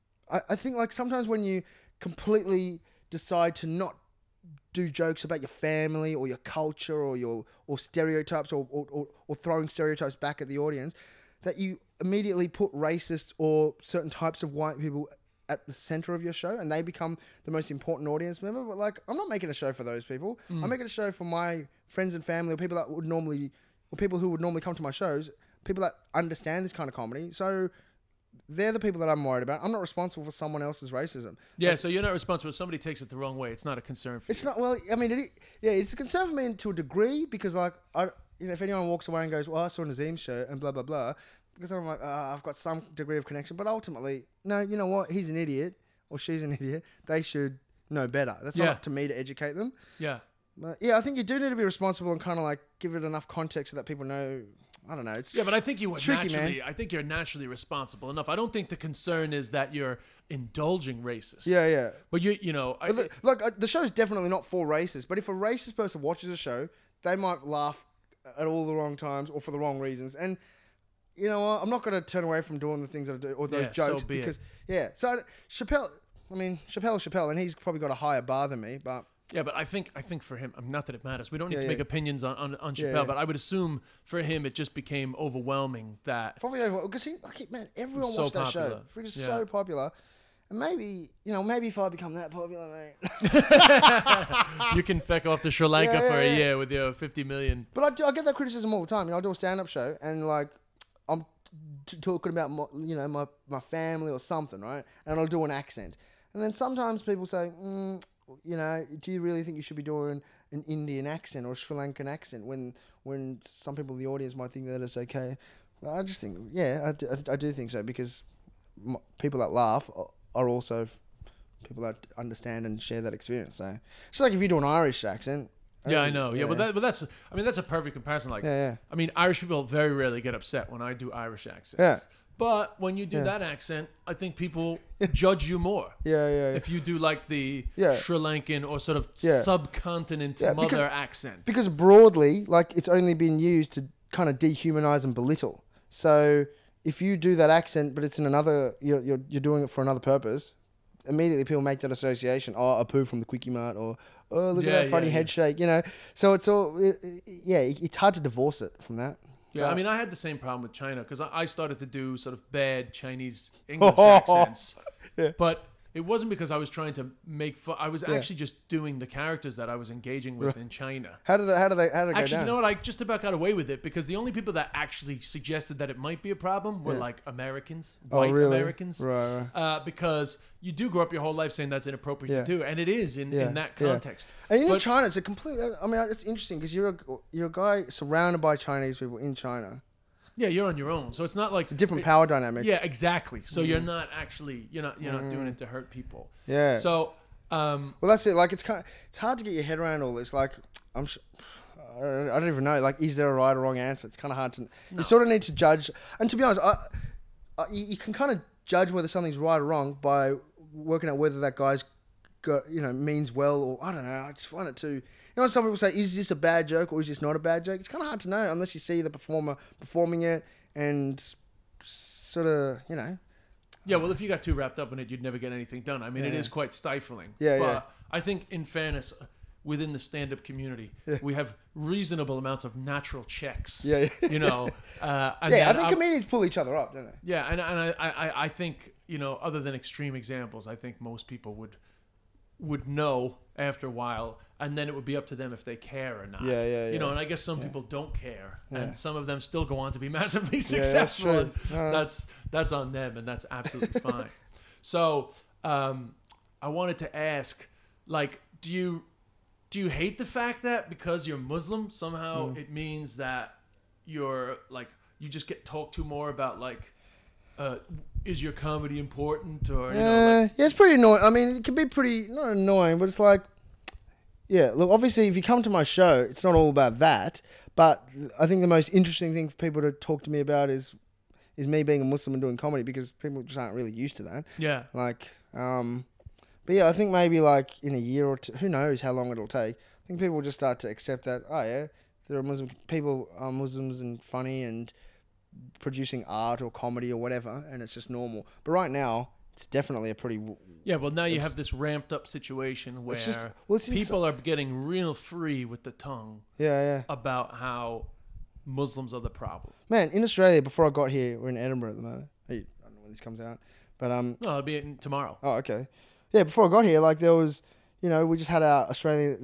I think, like, sometimes when you completely decide to not do jokes about your family or your culture or stereotypes or throwing stereotypes back at the audience, that you immediately put racists or certain types of white people at the center of your show and they become the most important audience member. But, like, I'm not making a show for those people. I'm making a show for my friends and family or people that would normally, or people who would normally come to my shows, people that understand this kind of comedy. So they're the people that I'm worried about. I'm not responsible for someone else's racism. Yeah, like, so you're not responsible. If somebody takes it the wrong way, it's not a concern for you. It's not, well, I mean, it's a concern for me to a degree because, like, if anyone walks away and goes, well, I saw Nazim's show and blah, blah, blah, because I'm like, I've got some degree of connection. But ultimately, no, you know what? He's an idiot or she's an idiot. They should know better. That's not up to me to educate them. Yeah. But yeah, I think you do need to be responsible and kind of like give it enough context so that people know. I don't know. But I think you would tricky, naturally. man. I think you're naturally responsible enough. I don't think the concern is that you're indulging racists. Yeah. But you know, the show's definitely not for racists. But if a racist person watches a show, they might laugh at all the wrong times or for the wrong reasons. And you know what? I'm not going to turn away from doing the things that I do or those jokes so be because it. So Chappelle. I mean, Chappelle, and he's probably got a higher bar than me, but. Yeah, but I think for him, not that it matters. We don't need to Yeah, make yeah. opinions on Chappelle, Yeah. but I would assume for him it just became overwhelming that Probably over because man, everyone So watched that popular. show. It's Yeah. so popular, and maybe if I become that popular, mate. you can feck off to Sri Lanka Yeah, for a yeah. year with your 50 million. But I get that criticism all the time. You know, I do a stand-up show, and like I'm talking about my family or something, right? And I'll do an accent, and then sometimes people say, you know, do you really think you should be doing an Indian accent or a Sri Lankan accent when some people in the audience might think that it's okay? Well, I just think, I do think so because people that laugh are also people that understand and share that experience. So it's like if you do an Irish accent. Yeah, I know. Yeah, but that's a perfect comparison. Like, Yeah. I mean, Irish people very rarely get upset when I do Irish accents. Yeah. But when you do that accent, I think people judge you more. Yeah. If you do like the Yeah. Sri Lankan or sort of Yeah. subcontinent Yeah, mother accent. Because broadly, like, it's only been used to kind of dehumanize and belittle. So if you do that accent, but it's in another, you're doing it for another purpose, immediately people make that association. Oh, a poo from the Quickie Mart, or oh, look at that funny head shake, you know. So it's all, it's hard to divorce it from that. Yeah, I mean, I had the same problem with China because I started to do sort of bad Chinese English accents. Yeah. But it wasn't because I was trying to make fun. I was actually just doing the characters that I was engaging with in China. How did it go Actually, down? you know what? I just about got away with it because the only people that actually suggested that it might be a problem were like Americans, white Americans. Right. Because you do grow up your whole life saying that's inappropriate to do, and it is in that context. And in China, it's a completely. I mean, it's interesting because you're a guy surrounded by Chinese people in China. Yeah, you're on your own, so it's not like It's a different power dynamic. Yeah, exactly. So you're not actually you're not doing it to hurt people. Yeah. So well, that's it. Like it's hard to get your head around all this. Like I don't even know. Like, is there a right or wrong answer? It's kind of hard to. You sort of need to judge. And to be honest, you can kind of judge whether something's right or wrong by working out whether that guy's got means well, or I don't know. I just find it too. You know, some people say, is this a bad joke or is this not a bad joke? It's kind of hard to know unless you see the performer performing it and sort of, Yeah, well, if you got too wrapped up in it, you'd never get anything done. I mean, it is quite stifling. Yeah, but I think, in fairness, within the stand-up community, we have reasonable amounts of natural checks. Yeah. I think comedians pull each other up, don't they? Yeah, and I think, other than extreme examples, I think most people would know after a while, and then it would be up to them if they care or not. Yeah. And I guess some people don't care, and some of them still go on to be massively successful. That's on them, and that's absolutely fine. So, I wanted to ask, like, do you hate the fact that because you're Muslim somehow it means that you're like you just get talked to more about like is your comedy important or yeah, it's pretty annoying. I mean, it can be pretty not annoying, but it's like look, obviously if you come to my show, it's not all about that, but I think the most interesting thing for people to talk to me about is me being a Muslim and doing comedy, because people just aren't really used to that. Yeah. Like but yeah, I think maybe like in a year or two, who knows how long it'll take, I think people will just start to accept that, there are Muslim people are Muslims and funny and producing art or comedy or whatever, and it's just normal. But right now, it's definitely a pretty... Yeah, well, now you have this ramped up situation where people are getting real free with the tongue about how Muslims are the problem. Man, in Australia, before I got here, we're in Edinburgh at the moment. I don't know when this comes out. But no, it'll be tomorrow. Oh, okay. Yeah, before I got here, like there was, we just had our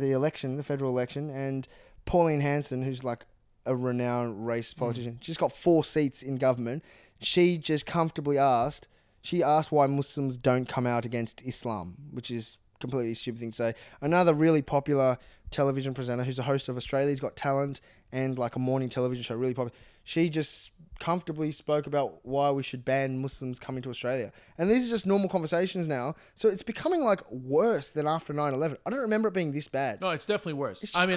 the federal election, and Pauline Hanson, who's like a renowned racist politician, she's got 4 seats in government. She just comfortably asked why Muslims don't come out against Islam, which is a completely stupid thing to say. Another really popular television presenter who's a host of Australia's Got Talent and like a morning television show, really popular, she just comfortably spoke about why we should ban Muslims coming to Australia. And these are just normal conversations now. So it's becoming like worse than after 9/11. I don't remember it being this bad. No, it's definitely worse. I mean,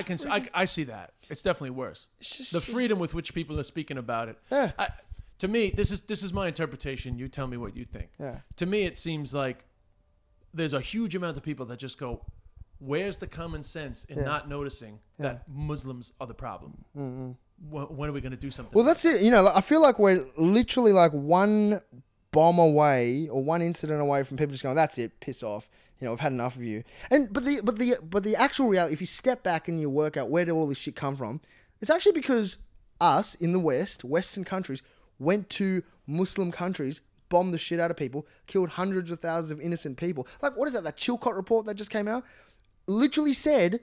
I see that. It's definitely worse. It's just the freedom with which people are speaking about it. Yeah. To me, this is my interpretation. You tell me what you think. Yeah. To me, it seems like there's a huge amount of people that just go, where's the common sense in not noticing that Muslims are the problem? Mm-hmm. When are we going to do something? Well, that's it. I feel like we're literally like one bomb away or one incident away from people just going, "That's it, piss off. I've had enough of you." And but the actual reality, if you step back and you work out where did all this shit come from, it's actually because us in the West, Western countries, went to Muslim countries, bombed the shit out of people, killed hundreds of thousands of innocent people. Like, what is that? That Chilcot report that just came out literally said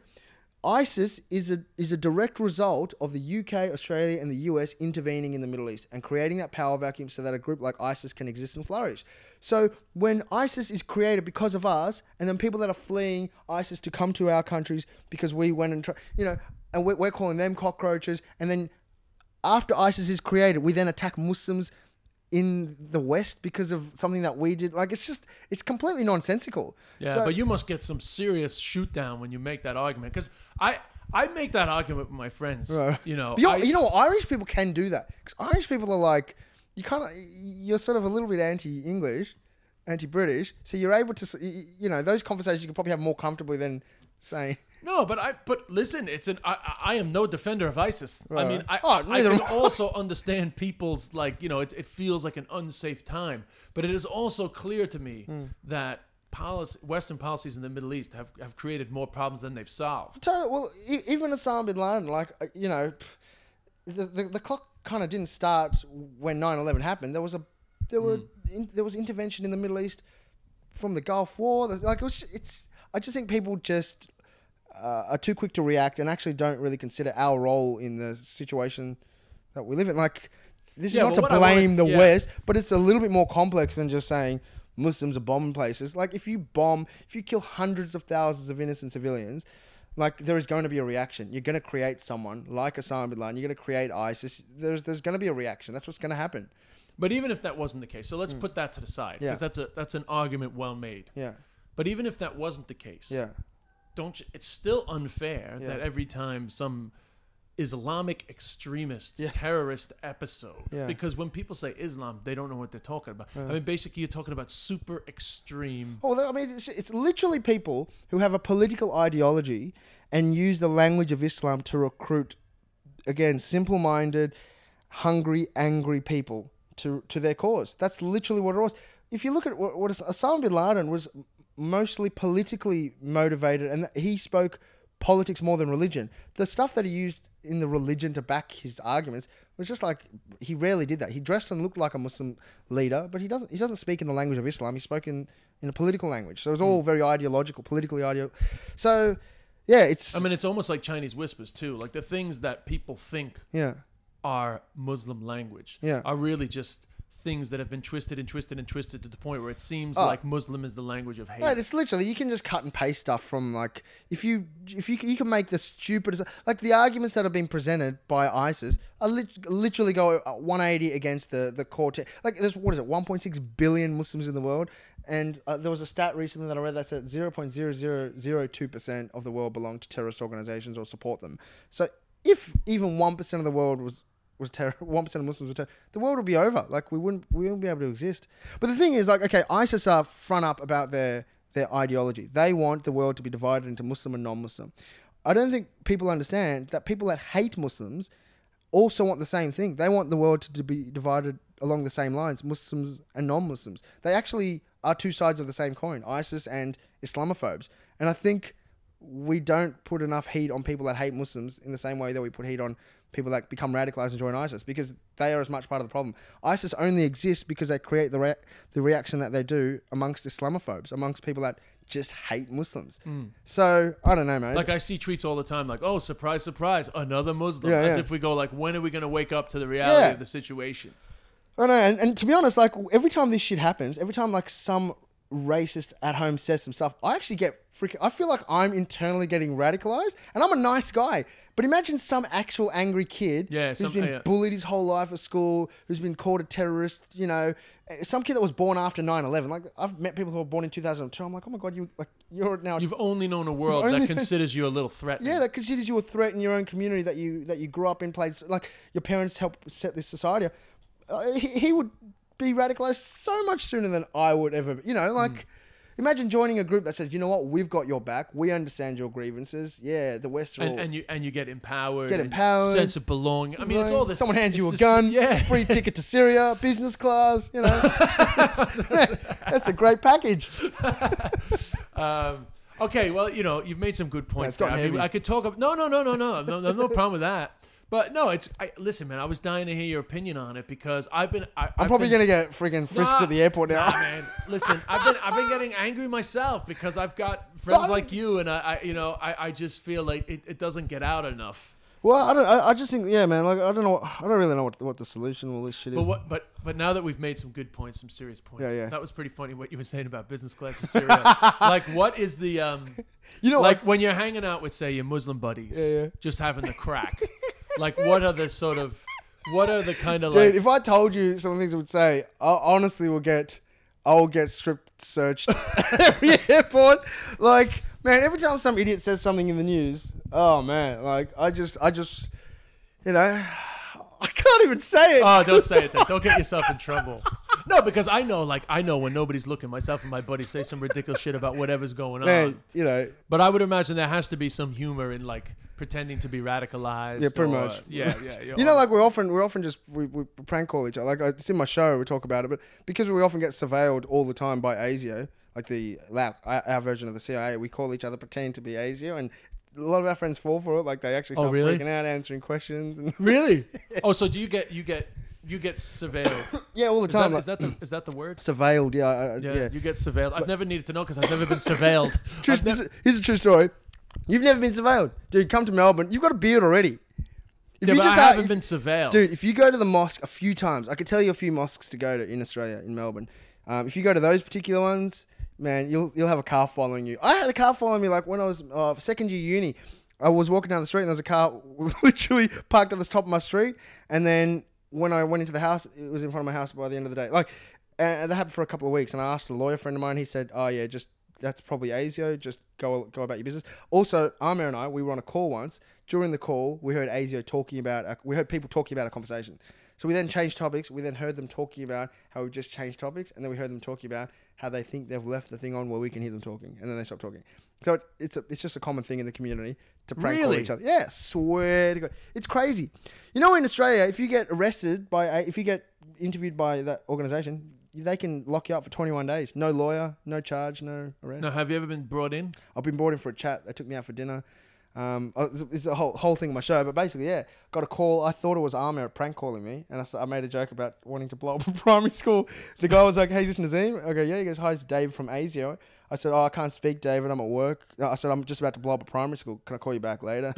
ISIS is a direct result of the UK, Australia, and the US intervening in the Middle East and creating that power vacuum so that a group like ISIS can exist and flourish. So when ISIS is created because of us, and then people that are fleeing ISIS to come to our countries because we went and and we're calling them cockroaches, and then after ISIS is created, we then attack Muslims in the West because of something that we did. Like, it's completely nonsensical. Yeah, but you must get some serious shoot down when you make that argument, because I make that argument with my friends. Right. But Irish people can do that, because Irish people are like, you're sort of a little bit anti-English, anti-British, so you're able to, those conversations you can probably have more comfortably than saying. No, but listen, I am no defender of ISIS. Right. I mean, I can also understand people's, it feels like an unsafe time, but it is also clear to me that Western policies in the Middle East have created more problems than they've solved. Well, even Osama bin Laden, the clock kind of didn't start when 9/11 happened. There was intervention in the Middle East from the Gulf War. Like I just think people just are too quick to react and actually don't really consider our role in the situation that we live in. Like, this is not to blame the West, but it's a little bit more complex than just saying Muslims are bombing places. Like, if you kill hundreds of thousands of innocent civilians, like, there is going to be a reaction. You're going to create someone like Osama bin Laden. You're going to create ISIS. There's going to be a reaction. That's what's going to happen. But even if that wasn't the case, so let's put that to the side, because that's an argument well made. Yeah. But even if that wasn't the case, it's still unfair that every time some Islamic extremist terrorist episode, because when people say Islam, they don't know what they're talking about. I mean, basically, you're talking about super extreme. Oh, I mean, it's literally people who have a political ideology and use the language of Islam to recruit, again, simple-minded, hungry, angry people to their cause. That's literally what it was. If you look at what Osama bin Laden was mostly politically motivated, and he spoke politics more than religion. The stuff that he used in the religion to back his arguments was just like, he rarely did that. He dressed and looked like a Muslim leader, but he doesn't speak in the language of Islam. He spoke in a political language. So it was all very ideological, politically ideological. So, yeah, it's... I mean, it's almost like Chinese whispers, too. Like, the things that people think are Muslim language are really just things that have been twisted and twisted and twisted to the point where it seems like Muslim is the language of hate. Right, it's literally, you can just cut and paste stuff from, like, if you can make the stupidest, like, the arguments that have been presented by ISIS are literally go 180 against the core. Like, there's, 1.6 billion Muslims in the world, and there was a stat recently that I read that said 0.0002% of the world belong to terrorist organizations or support them. So if even 1% of the world was 1% of Muslims were terror, the world would be over. Like, we wouldn't be able to exist. But the thing is, like, okay, ISIS are front up about their ideology. They want the world to be divided into Muslim and non-Muslim. I don't think people understand that people that hate Muslims also want the same thing. They want the world to be divided along the same lines, Muslims and non-Muslims. They actually are two sides of the same coin, ISIS and Islamophobes. And I think we don't put enough heat on people that hate Muslims in the same way that we put heat on people that become radicalized and join ISIS, because they are as much part of the problem. ISIS only exists because they create the reaction that they do amongst Islamophobes, amongst people that just hate Muslims. So, I don't know, mate. Like, I see tweets all the time like, oh, surprise, surprise, another Muslim. As if we go, like, when are we going to wake up to the reality of the situation? I know, and to be honest, like, every time this shit happens, every time, like, some racist at home says some stuff, I actually get I feel like I'm internally getting radicalized, and I'm a nice guy. But imagine some actual angry kid who's been bullied his whole life at school, who's been called a terrorist, you know, some kid that was born after 9/11. Like, I've met people who were born in 2002. I'm like, oh my God, you're now... You've only known a world that considers you a little threatening. Yeah, that considers you a threat in your own community that you grew up in, played, like, your parents helped set this society up. He would be radicalized so much sooner than I would ever, you know, like... Imagine joining a group that says, you know what, we've got your back. We understand your grievances. Yeah, the West are all... And you get empowered. Sense of belonging. I mean, it's all this... Someone hands you a gun, free ticket to Syria, business class, you know. That's a great package. Okay, well, you know, you've made some good points. I could talk... No problem with that. But no, listen, man. I was dying to hear your opinion on it because I'm probably gonna get freaking frisked at the airport now. Nah, man. Listen, I've been getting angry myself because I've got friends like you, and I just feel like it doesn't get out enough. Well, I just think, yeah, man. Like, I don't really know what the solution to all this shit is. But now that we've made some good points, some serious points. Yeah. That was pretty funny what you were saying about business class in Syria. Like, what is the you know, like when you're hanging out with, say, your Muslim buddies, just having the crack. Like, what are the kind of, Dude, if I told you some of the things I would say, I'll get strip searched at every airport. Like, man, every time some idiot says something in the news, oh man, like, I just, you know, I can't even say it. Oh, don't say it then. Don't get yourself in trouble. No, because I know when nobody's looking, myself and my buddies say some ridiculous shit about whatever's going on. You know. But I would imagine there has to be some humor in, like, pretending to be radicalized. Yeah, pretty much. Yeah. You know, like, we often just we prank call each other. Like, it's in my show, we talk about it, but because we often get surveilled all the time by ASIO, like our version of the CIA, we call each other pretending to be ASIO, and a lot of our friends fall for it. Like, they actually start freaking out, answering questions. Really? Oh, so do you get you get surveilled. Yeah, all the Is time. is that the word? Surveilled, yeah. You get surveilled. I've never needed to know because I've never been surveilled. Here's a true story. You've never been surveilled. Dude, come to Melbourne. You've got a beard already. If Yeah, you but I just haven't been surveilled. Dude, if you go to the mosque a few times, I could tell you a few mosques to go to in Australia, in Melbourne. If you go to those particular ones, man, you'll have a car following you. I had a car following me like when I was second year uni. I was walking down the street and there was a car literally parked at the top of my street. And then when I went into the house, it was in front of my house by the end of the day. Like, and that happened for a couple of weeks. And I asked a lawyer friend of mine. He said, "Oh yeah, that's probably ASIO. Just go about your business." Also, Amir and I, we were on a call once. During the call, we heard ASIO talking about. We heard people talking about a conversation. So we then changed topics. We then heard them talking about how we just changed topics, and then we heard them talking about how they think they've left the thing on where we can hear them talking, and then they stop talking. So it's just a common thing in the community to prank call each other. Yeah, swear to God, it's crazy. You know, in Australia, if you get arrested if you get interviewed by that organisation, they can lock you up for 21 days. No lawyer, no charge, no arrest. No, have you ever been brought in? I've been brought in for a chat. They took me out for dinner. It's a whole thing in my show, but basically, yeah, got a call. I thought it was Amir prank calling me, and I made a joke about wanting to blow up a primary school. The guy was like, "Hey, is this Nazim?" I go, "Yeah." He goes, "Hi, it's Dave from ASIO." I said, "Oh, I can't speak, David. I'm at work." I said, "I'm just about to blow up a primary school. Can I call you back later?"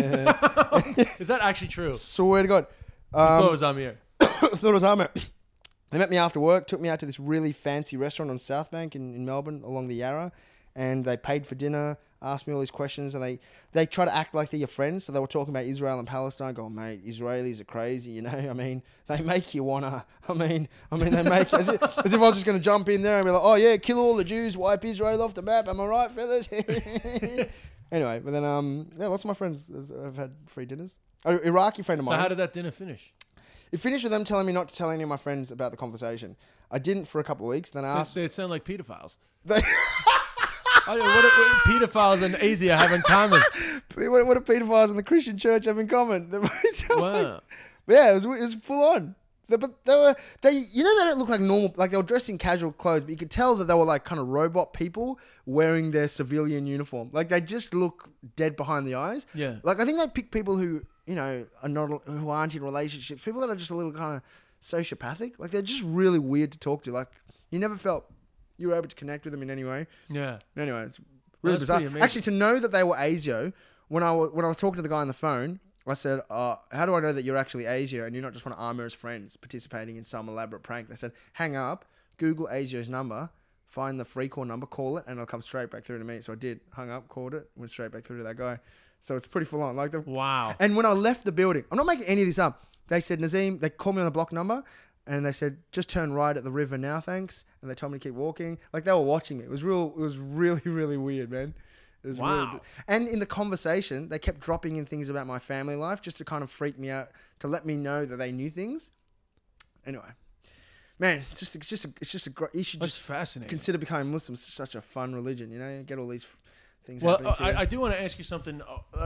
Is that actually true? Swear to God. I thought it was Amir. I thought it was Amir. They met me after work, took me out to this really fancy restaurant on South Bank in Melbourne along the Yarra, and they paid for dinner, asked me all these questions, and they try to act like they're your friends. So they were talking about Israel and Palestine. Go, "Mate, Israelis are crazy, you know. I mean, they make you wanna. I mean, they make as if I was just gonna jump in there and be like, 'Oh yeah, kill all the Jews, wipe Israel off the map.' Am I right, fellas?" Anyway, but then yeah, lots of my friends have had free dinners. An Iraqi friend of mine. So how did that dinner finish? It finished with them telling me not to tell any of my friends about the conversation. I didn't for a couple of weeks. Then I asked. They sound like pedophiles. What pedophiles and ASIO have in common? What do pedophiles and the Christian church have in common? Wow. Yeah, it was full on. But they you know, they don't look like normal. Like, they were dressed in casual clothes, but you could tell that they were like kind of robot people wearing their civilian uniform. Like, they just look dead behind the eyes. Yeah. Like, I think they pick people who, you know, who aren't in relationships. People that are just a little kind of sociopathic. Like, they're just really weird to talk to. Like, you never felt you were able to connect with them in any way. Yeah. Anyway, it's really That's bizarre. pretty amazing. Actually, to know that they were ASIO, when I was talking to the guy on the phone, I said, "How do I know that you're actually ASIO and you're not just one of Amir's friends participating in some elaborate prank?" They said, "Hang up, Google ASIO's number, find the free call number, call it, and it'll come straight back through to me." So I did, hung up, called it, went straight back through to that guy. So it's pretty full on. Like, Wow. And when I left the building, I'm not making any of this up. They said, "Nazim," they called me on the block number, and they said, "Just turn right at the river now, thanks." And they told me to keep walking. Like, they were watching me. It was really, really weird, man. It was Wow. really, and in the conversation, they kept dropping in things about my family life just to kind of freak me out, to let me know that they knew things. Anyway, man, it's just a great. You should That's just fascinating. consider becoming Muslim. It's such a fun religion, you know. You get all these things Well, happening to you. I do want to ask you something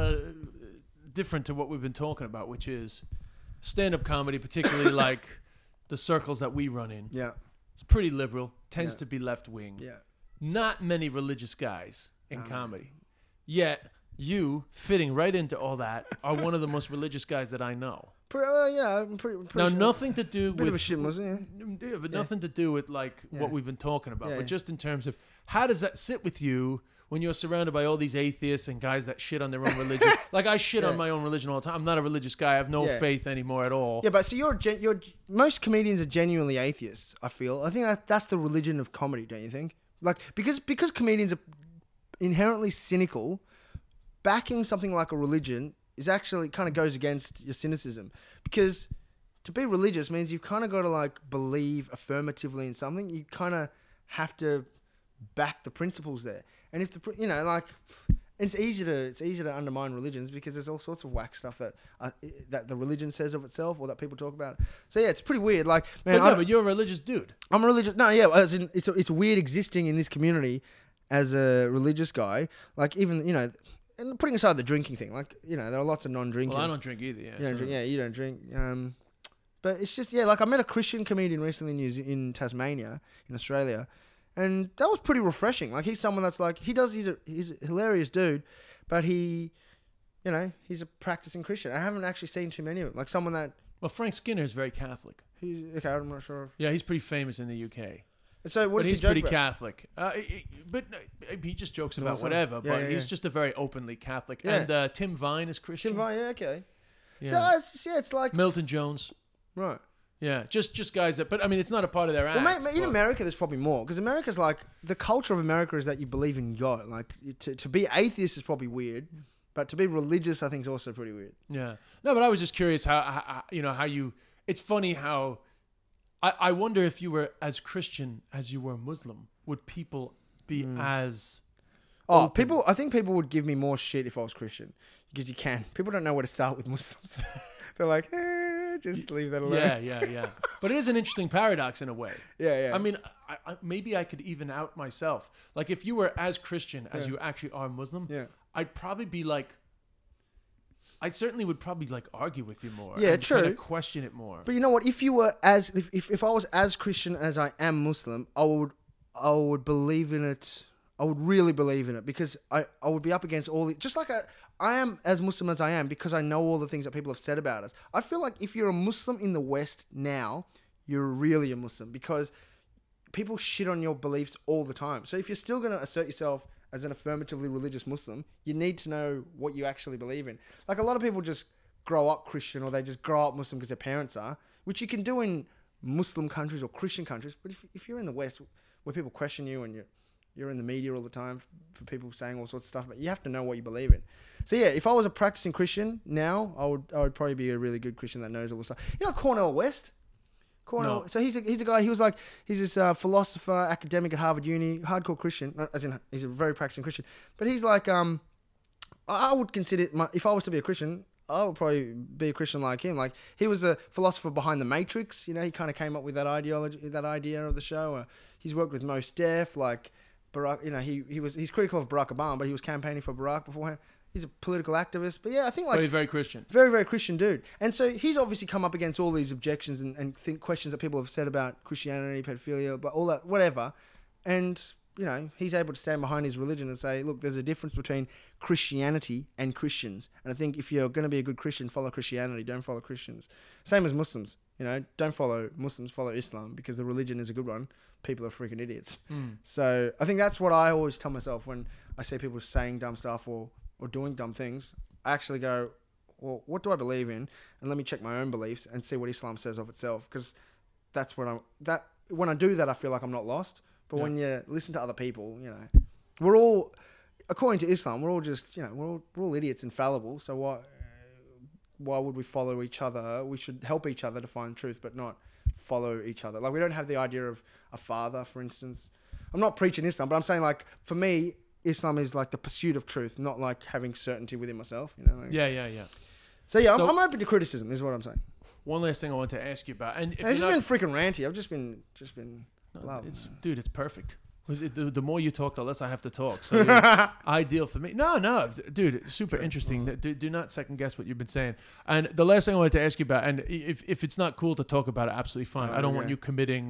different to what we've been talking about, which is stand-up comedy, particularly like the circles that we run in. Yeah, It's pretty liberal, tends Yeah. to be left-wing. yeah. Not many religious guys in comedy. Yet you, fitting right into all that, are one of the most religious guys that I know. Yeah, I'm pretty Now, sure. nothing to do Bit with of a shit Muslim, Yeah, but nothing to do with like Yeah. what we've been talking about. Yeah, But yeah. just in terms of how does that sit with you when you're surrounded by all these atheists and guys that shit on their own religion? Like, I shit on my own religion all the time. I'm not a religious guy. I have no Yeah. faith anymore at all. Yeah, but so you're most comedians are genuinely atheists. I feel. I think that's the religion of comedy, don't you think? Like, because comedians are inherently cynical, backing something like a religion is actually kind of goes against your cynicism. Because to be religious means you've kind of got to like believe affirmatively in something. You kind of have to back the principles there. And if it's easy to undermine religions because there's all sorts of whack stuff that the religion says of itself or that people talk about. So yeah, it's pretty weird. Like, man, But you're a religious dude. I'm a religious. No, yeah, as in, it's weird existing in this community as a religious guy. Like, even, you know, and putting aside the drinking thing, like, you know, there are lots of non-drinkers. Well, I don't drink either. Yeah, You don't drink. Yeah, you don't drink. But it's just, yeah, like, I met a Christian comedian recently in Tasmania, in Australia, and that was pretty refreshing. Like, he's someone that's like, he's a hilarious dude, but he's a practicing Christian. I haven't actually seen too many of them. Like, someone that Well, Frank Skinner is very Catholic. Okay, I'm not sure. Yeah, he's pretty famous in the UK. So what But does he's he joke pretty about? Catholic. But he just jokes about awesome. whatever. Yeah, But yeah, he's yeah. just a very openly Catholic. Yeah. And Tim Vine is Christian. Tim Vine, yeah, okay. Yeah. So it's like Milton Jones. right. Yeah, just guys that. But I mean, it's not a part of their act. Well, in but- America, there's probably more because America's like the culture of America is that you believe in God. Like to be atheist is probably weird, but to be religious, I think, is also pretty weird. Yeah. No, but I was just curious how you. It's funny how. I wonder if you were as Christian as you were Muslim, would people be as. Oh, open? I think people would give me more shit if I was Christian because you can. People don't know where to start with Muslims. They're like, just leave that alone. Yeah. But it is an interesting paradox in a way. Yeah. I mean, maybe I could even out myself. Like, if you were as Christian as you actually are Muslim, Yeah. I'd probably be like, I certainly would probably like argue with you more. Yeah, and true. Kind of question it more. But you know what? If you were if I was as Christian as I am Muslim, I would believe in it. I would really believe in it because I would be up against all the, just like I am as Muslim as I am because I know all the things that people have said about us. I feel like if you're a Muslim in the West now, you're really a Muslim because people shit on your beliefs all the time. So if you're still going to assert yourself as an affirmatively religious Muslim, you need to know what you actually believe in. Like a lot of people just grow up Christian or they just grow up Muslim because their parents are, which you can do in Muslim countries or Christian countries. But if you're in the West where people question you and you're in the media all the time for people saying all sorts of stuff, but you have to know what you believe in. So yeah, if I was a practicing Christian now, I would probably be a really good Christian that knows all this stuff. You know Cornel West? Cornel. No. So he's a guy. He's this philosopher, academic at Harvard Uni, hardcore Christian. As in, he's a very practicing Christian. But he's like, I would consider if I was to be a Christian, I would probably be a Christian like him. Like he was a philosopher behind the Matrix. You know, he kind of came up with that ideology, that idea of the show. He's worked with Mos Def, like Barack. You know, he's critical of Barack Obama, but he was campaigning for Barack beforehand. He's a political activist, but yeah, I think like But he's very Christian. very, very Christian dude. And so he's obviously come up against all these objections and questions that people have said about Christianity, pedophilia, but all that, whatever. And, you know, he's able to stand behind his religion and say, look, there's a difference between Christianity and Christians. And I think if you're going to be a good Christian, follow Christianity, don't follow Christians. Same as Muslims, you know, don't follow Muslims, follow Islam because the religion is a good one. People are freaking idiots. So I think that's what I always tell myself when I see people saying dumb stuff or doing dumb things. I actually go, well, what do I believe in? And let me check my own beliefs and see what Islam says of itself. Because that's when I do that, I feel like I'm not lost. But when you listen to other people, you know, we're all, according to Islam, we're all just, you know, we're all idiots and fallible. So why would we follow each other? We should help each other to find truth, but not follow each other. Like we don't have the idea of a father, for instance. I'm not preaching Islam, but I'm saying like for me, Islam is like the pursuit of truth, not like having certainty within myself. You know. Like, Yeah. So yeah, So- I'm open to criticism. Is what I'm saying. One last thing I want to ask you about, and if This you're has not, been freaking ranty. I've just been. Love. dude, it's perfect. The more you talk, the less I have to talk. So you're ideal for me. No, dude, it's super interesting. Do not second guess what you've been saying. And the last thing I wanted to ask you about, and if it's not cool to talk about it, absolutely fine. I don't want you committing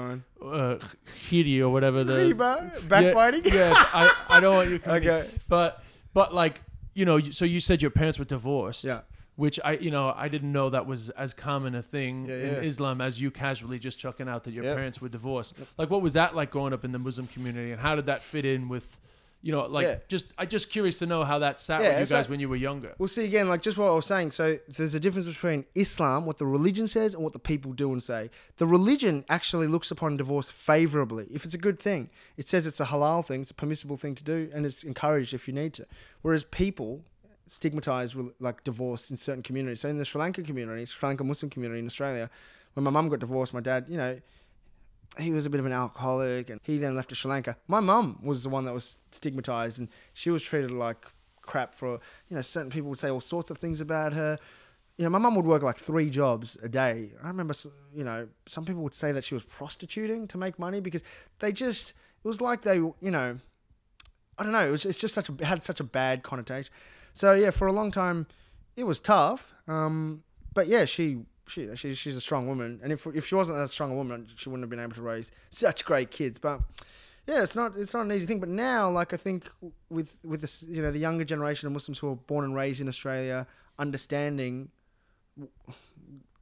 Hiri or whatever Backbiting. Yeah, I don't want you committing. Okay. But like so you said your parents were divorced. Yeah. Which I didn't know that was as common a thing Yeah. in Islam as you casually just chucking out that your Yep. parents were divorced. Like, what was that like growing up in the Muslim community, and how did that fit in with, I'm just curious to know how that sat with you guys when you were younger. Well, see again, like just what I was saying. So there's a difference between Islam, what the religion says, and what the people do and say. The religion actually looks upon divorce favorably if it's a good thing. It says it's a halal thing, it's a permissible thing to do, and it's encouraged if you need to. Whereas people stigmatized like divorce in certain communities. So in the Sri Lanka Muslim community in Australia, when my mum got divorced, my dad, you know, he was a bit of an alcoholic and he then left to Sri Lanka. My mum was the one that was stigmatized and she was treated like crap for, you know, certain people would say all sorts of things about her. You know, my mum would work like 3 jobs a day. I remember, you know, some people would say that she was prostituting to make money because it was like they, you know, I don't know, it had such a bad connotation. So yeah, for a long time, it was tough. But yeah, she's a strong woman, and if she wasn't a strong woman, she wouldn't have been able to raise such great kids. But yeah, it's not an easy thing. But now, like I think with this, you know, the younger generation of Muslims who are born and raised in Australia, understanding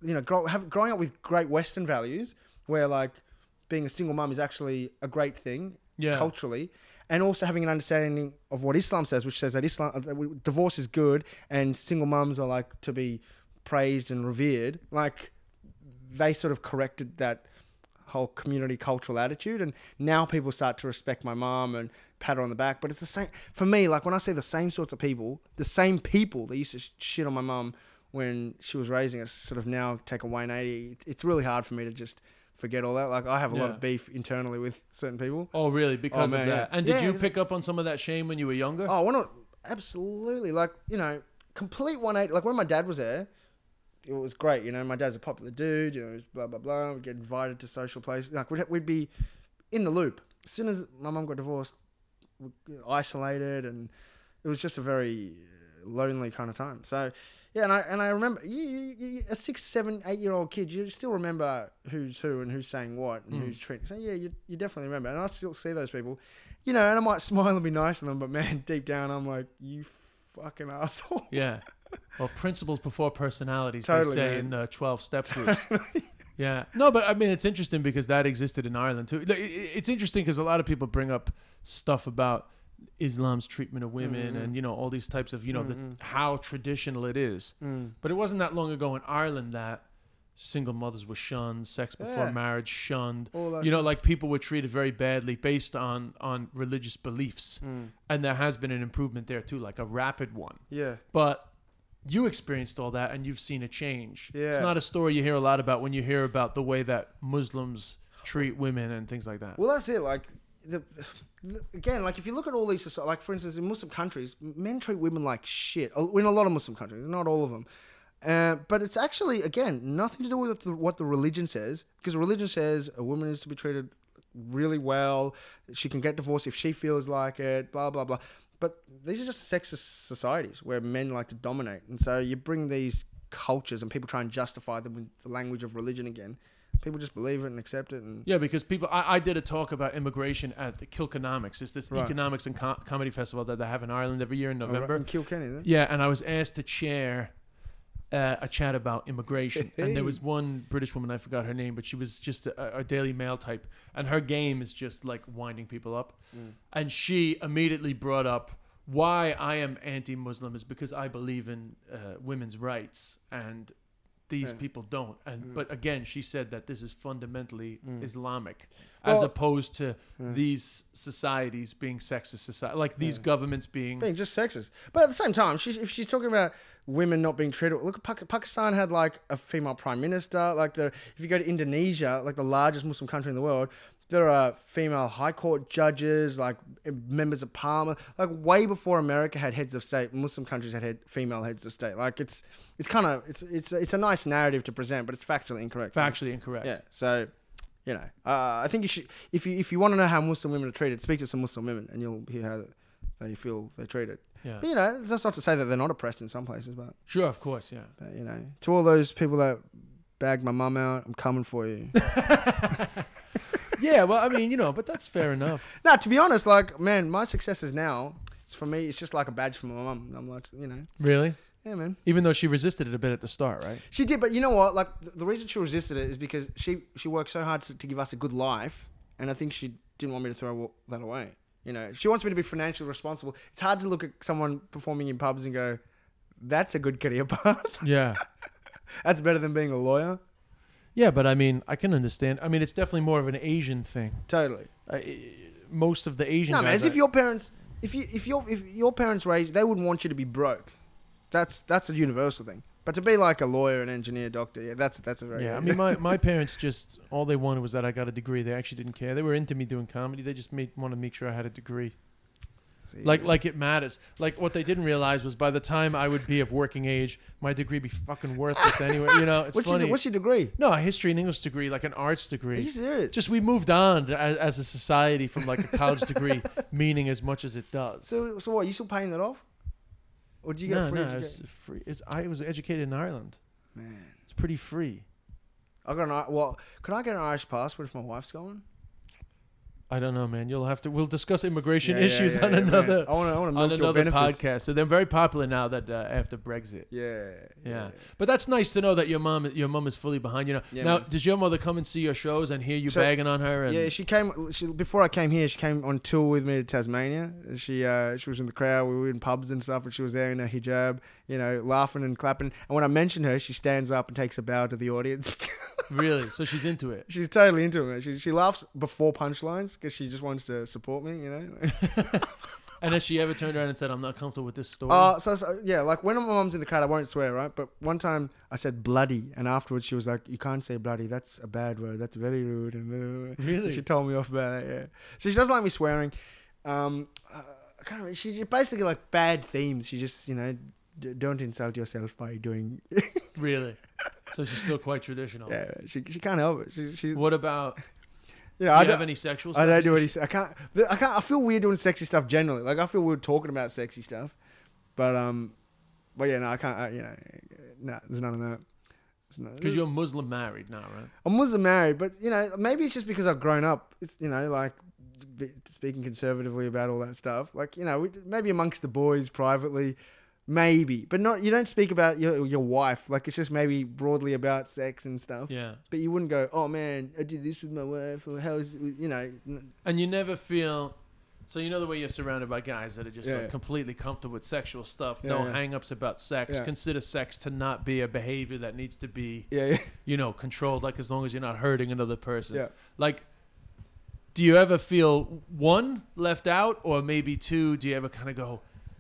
growing up with great Western values, where like being a single mum is actually a great thing culturally, and also having an understanding of what Islam says, which says that divorce is good and single mums are like to be praised and revered. Like they sort of corrected that whole community cultural attitude, and now people start to respect my mum and pat her on the back. But it's the same for me. Like when I see the same sorts of people, the same people that used to shit on my mum when she was raising us, sort of now take a 180. It's really hard for me to just forget all that. Like I have a lot of beef internally with certain people. Oh, really? Because of that? Yeah. And did you pick up on some of that shame when you were younger? Oh, absolutely. Like, complete 180. Like when my dad was there, it was great. My dad's a popular dude. It was blah, blah, blah. We'd get invited to social places. Like we'd be in the loop. As soon as my mum got divorced, we isolated, and it was just a very lonely kind of time. So, yeah, and I remember a 6, 7, 8-year-old kid, you still remember who's who and who's saying what and who's treating. So, yeah, you definitely remember. And I still see those people, and I might smile and be nice to them, but man, deep down, I'm like, you fucking asshole. Yeah. Well, principles before personalities, Totally, they say man. in the 12-step groups. Yeah. No, but I mean, it's interesting because that existed in Ireland too. It's interesting because a lot of people bring up stuff about Islam's treatment of women and, all these types of, how traditional it is. But it wasn't that long ago in Ireland that single mothers were shunned, sex before marriage shunned. Like people were treated very badly based on religious beliefs. And there has been an improvement there too, like a rapid one. Yeah. But you experienced all that and you've seen a change. Yeah. It's not a story you hear a lot about when you hear about the way that Muslims treat women and things like that. Well, that's it. Like, again, like if you look at all these, like for instance, in Muslim countries, men treat women like shit. In a lot of Muslim countries, not all of them. But it's actually, again, nothing to do with what the religion says, because religion says a woman is to be treated really well. She can get divorced if she feels like it, blah, blah, blah. But these are just sexist societies where men like to dominate. And so you bring these cultures and people try and justify them with the language of religion again. People just believe it and accept it. And yeah, because people, I did a talk about immigration at the Kilkenomics. It's this economics and comedy festival that they have in Ireland every year in November. In Kilkenny, then? Yeah, and I was asked to chair a chat about immigration. And there was one British woman, I forgot her name, but she was just a Daily Mail type. And her game is just like winding people up. And she immediately brought up why I am anti-Muslim is because I believe in women's rights and these people don't. And but again, she said that this is fundamentally Islamic, as opposed to these societies being sexist society, like these governments being just sexist. But at the same time, if she's talking about women not being treated, look, Pakistan had like a female prime minister. Like if you go to Indonesia, like the largest Muslim country in the world, there are female high court judges, like members of parliament. Like way before America had heads of state, Muslim countries had female heads of state. Like it's kind of it's a nice narrative to present, but it's factually incorrect. Factually incorrect. Yeah. So, I think you should, if you want to know how Muslim women are treated, speak to some Muslim women, and you'll hear how they feel they're treated. Yeah. But that's not to say that they're not oppressed in some places, but sure, of course, yeah. But, to all those people that bagged my mum out, I'm coming for you. Yeah, well, I mean, but that's fair enough. No, to be honest, like, man, my successes now, for me, it's just like a badge for my mum. I'm like, Really? Yeah, man. Even though she resisted it a bit at the start, right? She did, but you know what? Like, the reason she resisted it is because she worked so hard to give us a good life, and I think she didn't want me to throw that away. She wants me to be financially responsible. It's hard to look at someone performing in pubs and go, that's a good career path. Yeah. That's better than being a lawyer. Yeah, but I mean, I can understand. I mean, it's definitely more of an Asian thing. Totally. Most of the Asian guys... man, as if your parents... If your parents raised... They wouldn't want you to be broke. That's a universal thing. But to be like a lawyer, an engineer, doctor, yeah, that's a very... Yeah, I mean, my parents just... All they wanted was that I got a degree. They actually didn't care. They were into me doing comedy. They just wanted to make sure I had a degree. Like it matters. Like what they didn't realize was by the time I would be of working age, my degree be fucking worthless anyway. It's funny. What's your degree? No, a history and English degree, like an arts degree. Are you serious? Just we moved on as a society from like a college degree meaning as much as it does. So what? You still paying that off? Or did you get free education? It's free. I was educated in Ireland. Man, it's pretty free. Could I get an Irish passport if my wife's going? I don't know, man. We'll discuss immigration Yeah, issues yeah, on yeah, another man. I wanna on milk your another benefits. podcast. So they're very popular now that after Brexit. Yeah. But that's nice to know that your mom is fully behind you now. Yeah, now, man. does your mother come and see your shows and hear you So- bagging on her? And Yeah, she came. Before I came here, she came on tour with me to Tasmania. She was in the crowd. We were in pubs and stuff, and she was there in her hijab, laughing and clapping. And when I mentioned her, she stands up and takes a bow to the audience. Really? So she's into it. She's totally into it. She laughs before punchlines because she just wants to support me. And has she ever turned around and said, "I'm not comfortable with this story"? So yeah, like when my mom's in the crowd, I won't swear, right? But one time I said bloody, and afterwards she was like, "You can't say bloody. That's a bad word. That's very rude." And Really? she told me off about it. Yeah. So she doesn't like me swearing. I can't remember. She basically like bad themes. She just don't insult yourself by doing. Really? So she's still quite traditional. Yeah, she can't help it. She What about? do Do you have any sexual stuff? I don't do that any. you I can't. I feel weird doing sexy stuff generally. Like I feel weird talking about sexy stuff, but yeah, no, I can't. No, there's none of that. Because you're Muslim married now, right? I'm Muslim married, but maybe it's just because I've grown up. It's like speaking conservatively about all that stuff. Like maybe amongst the boys privately. Maybe, but not. You don't speak about your wife. Like it's just maybe broadly about sex and stuff. Yeah. But you wouldn't go, "Oh man, I did this with my wife," or "How's And you never feel. So the way you're surrounded by guys that are just Yeah. completely comfortable with sexual stuff. Yeah, No yeah. hang-ups about sex. Yeah. Consider sex to not be a behavior that needs to be, Yeah. controlled. Like as long as you're not hurting another person. Yeah. Like, do you ever feel one left out, or maybe two? Do you ever kind of go,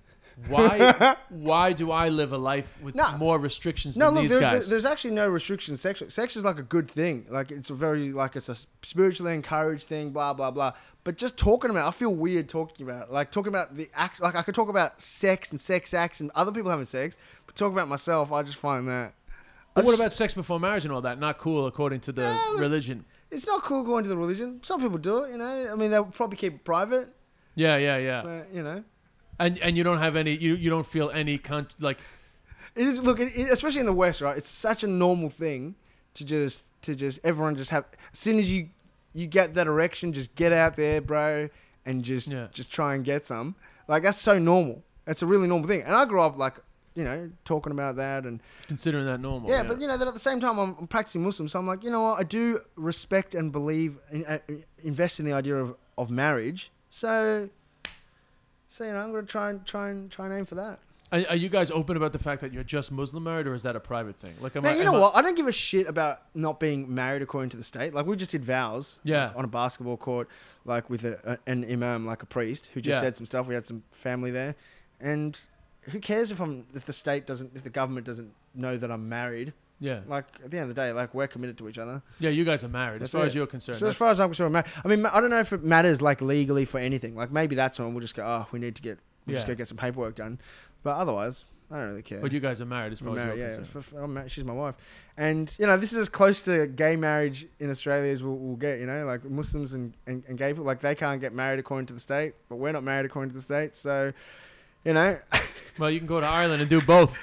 why do I live a life with more restrictions than these guys? There's actually no restrictions sexually. Sex is like a good thing. Like it's it's a spiritually encouraged thing, blah, blah, blah. But just talking about it, I feel weird talking about it. Like talking about the act, like I could talk about sex and sex acts and other people having sex, but talk about myself, I just find that. But what about sex before marriage and all that? Not cool according to the religion. It's not cool going to the religion. Some people do it, I mean, they'll probably keep it private, Yeah. but, And you don't have any. You don't feel any It is. Look, especially in the West, right? It's such a normal thing to just everyone just have. As soon as you get that erection, just get out there, bro, and just try and get some. Like that's so normal. That's a really normal thing. And I grew up like talking about that and considering that normal. yeah. But then at the same time, I'm practicing Muslim, so I'm like, what? I do respect and believe, invest in the idea of marriage. So I'm going to try and aim for that. Are you guys open about the fact that you're just Muslim married, or is that a private thing? Like, Man, you know what? I don't give a shit about not being married according to the state. Like, we just did vows on a basketball court, like with an imam, like a priest, who just said some stuff. We had some family there. And who cares if the government doesn't know that I'm married? Yeah. Like, at the end of the day, like, we're committed to each other. Yeah, you guys are married, as far as you're concerned. So as far as I'm concerned, we're married. I mean, I don't know if it matters, like, legally for anything. Like, maybe that's when we'll just go, we need to just go get some paperwork done. But otherwise, I don't really care. But you guys are married as far as you're concerned. I'm married. She's my wife. And, this is as close to gay marriage in Australia as we'll get, like Muslims and gay people, like they can't get married according to the state, but we're not married according to the state. So, Well, you can go to Ireland and do both.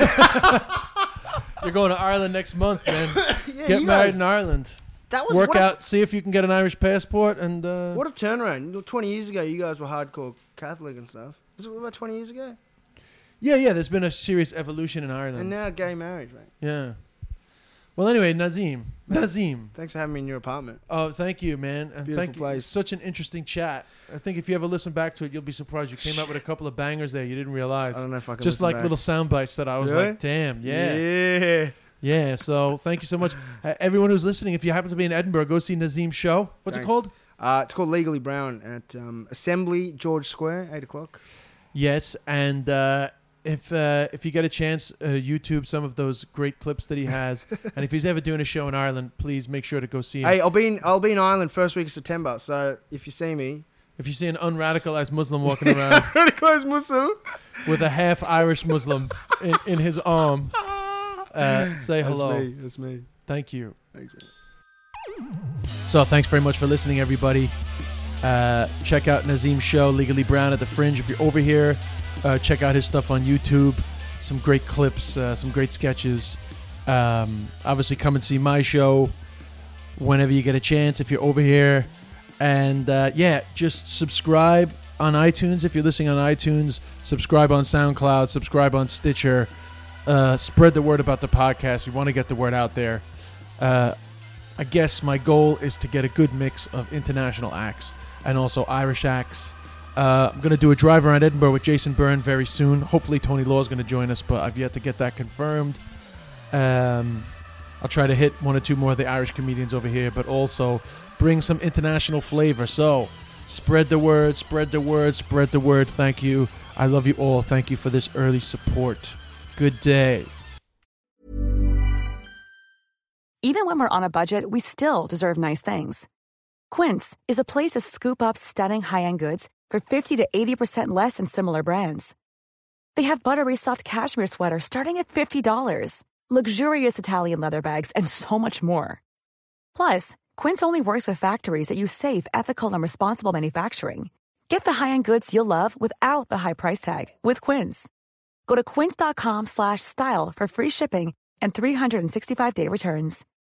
You're going to Ireland next month, man. Get married in Ireland. That was Work out, see if you can get an Irish passport. And what a turnaround. 20 years ago, you guys were hardcore Catholic and stuff. Was it about 20 years ago? Yeah, there's been a serious evolution in Ireland. And now gay marriage, mate. Yeah. Well, anyway, Nazim. Thanks for having me in your apartment. Oh, thank you, man. And beautiful thank you. place. Such an interesting chat. I think if you ever listen back to it, you'll be surprised. You came out with a couple of bangers there you didn't realize. I don't know if I can just listen like back. little sound bites that I was Really? like, damn, yeah. So thank you so much. Everyone who's listening, if you happen to be in Edinburgh, go see Nazim's show. What's Thanks. it called? It's called Legally Brown at Assembly, George Square, 8 o'clock. Yes, and if you get a chance, YouTube some of those great clips that he has. And if he's ever doing a show in Ireland, please make sure to go see him. Hey, I'll be in Ireland first week of September. So if you see me, If you see an unradicalized Muslim walking around radicalized Muslim with a half Irish Muslim in his arm, say hello. That's me. Thank you. Thanks, man. So thanks very much for listening, everybody. Check out Nazim's show, Legally Brown at the Fringe. If you're over here, check out his stuff on YouTube. Some great clips, some great sketches. Obviously, come and see my show whenever you get a chance. If you're over here, And just subscribe on iTunes if you're listening on iTunes. Subscribe on SoundCloud. Subscribe on Stitcher. Spread the word about the podcast. We want to get the word out there. I guess my goal is to get a good mix of international acts and also Irish acts. I'm going to do a drive around Edinburgh with Jason Byrne very soon. Hopefully Tony Law is going to join us, but I've yet to get that confirmed. I'll try to hit one or two more of the Irish comedians over here, but also bring some international flavor. So spread the word, spread the word, spread the word. Thank you. I love you all. Thank you for this early support. Good day. Even when we're on a budget, we still deserve nice things. Quince is a place to scoop up stunning high-end goods for 50 to 80% less than similar brands. They have buttery soft cashmere sweaters starting at $50, luxurious Italian leather bags, and so much more. Plus, Quince only works with factories that use safe, ethical, and responsible manufacturing. Get the high-end goods you'll love without the high price tag with Quince. Go to quince.com/style for free shipping and 365-day returns.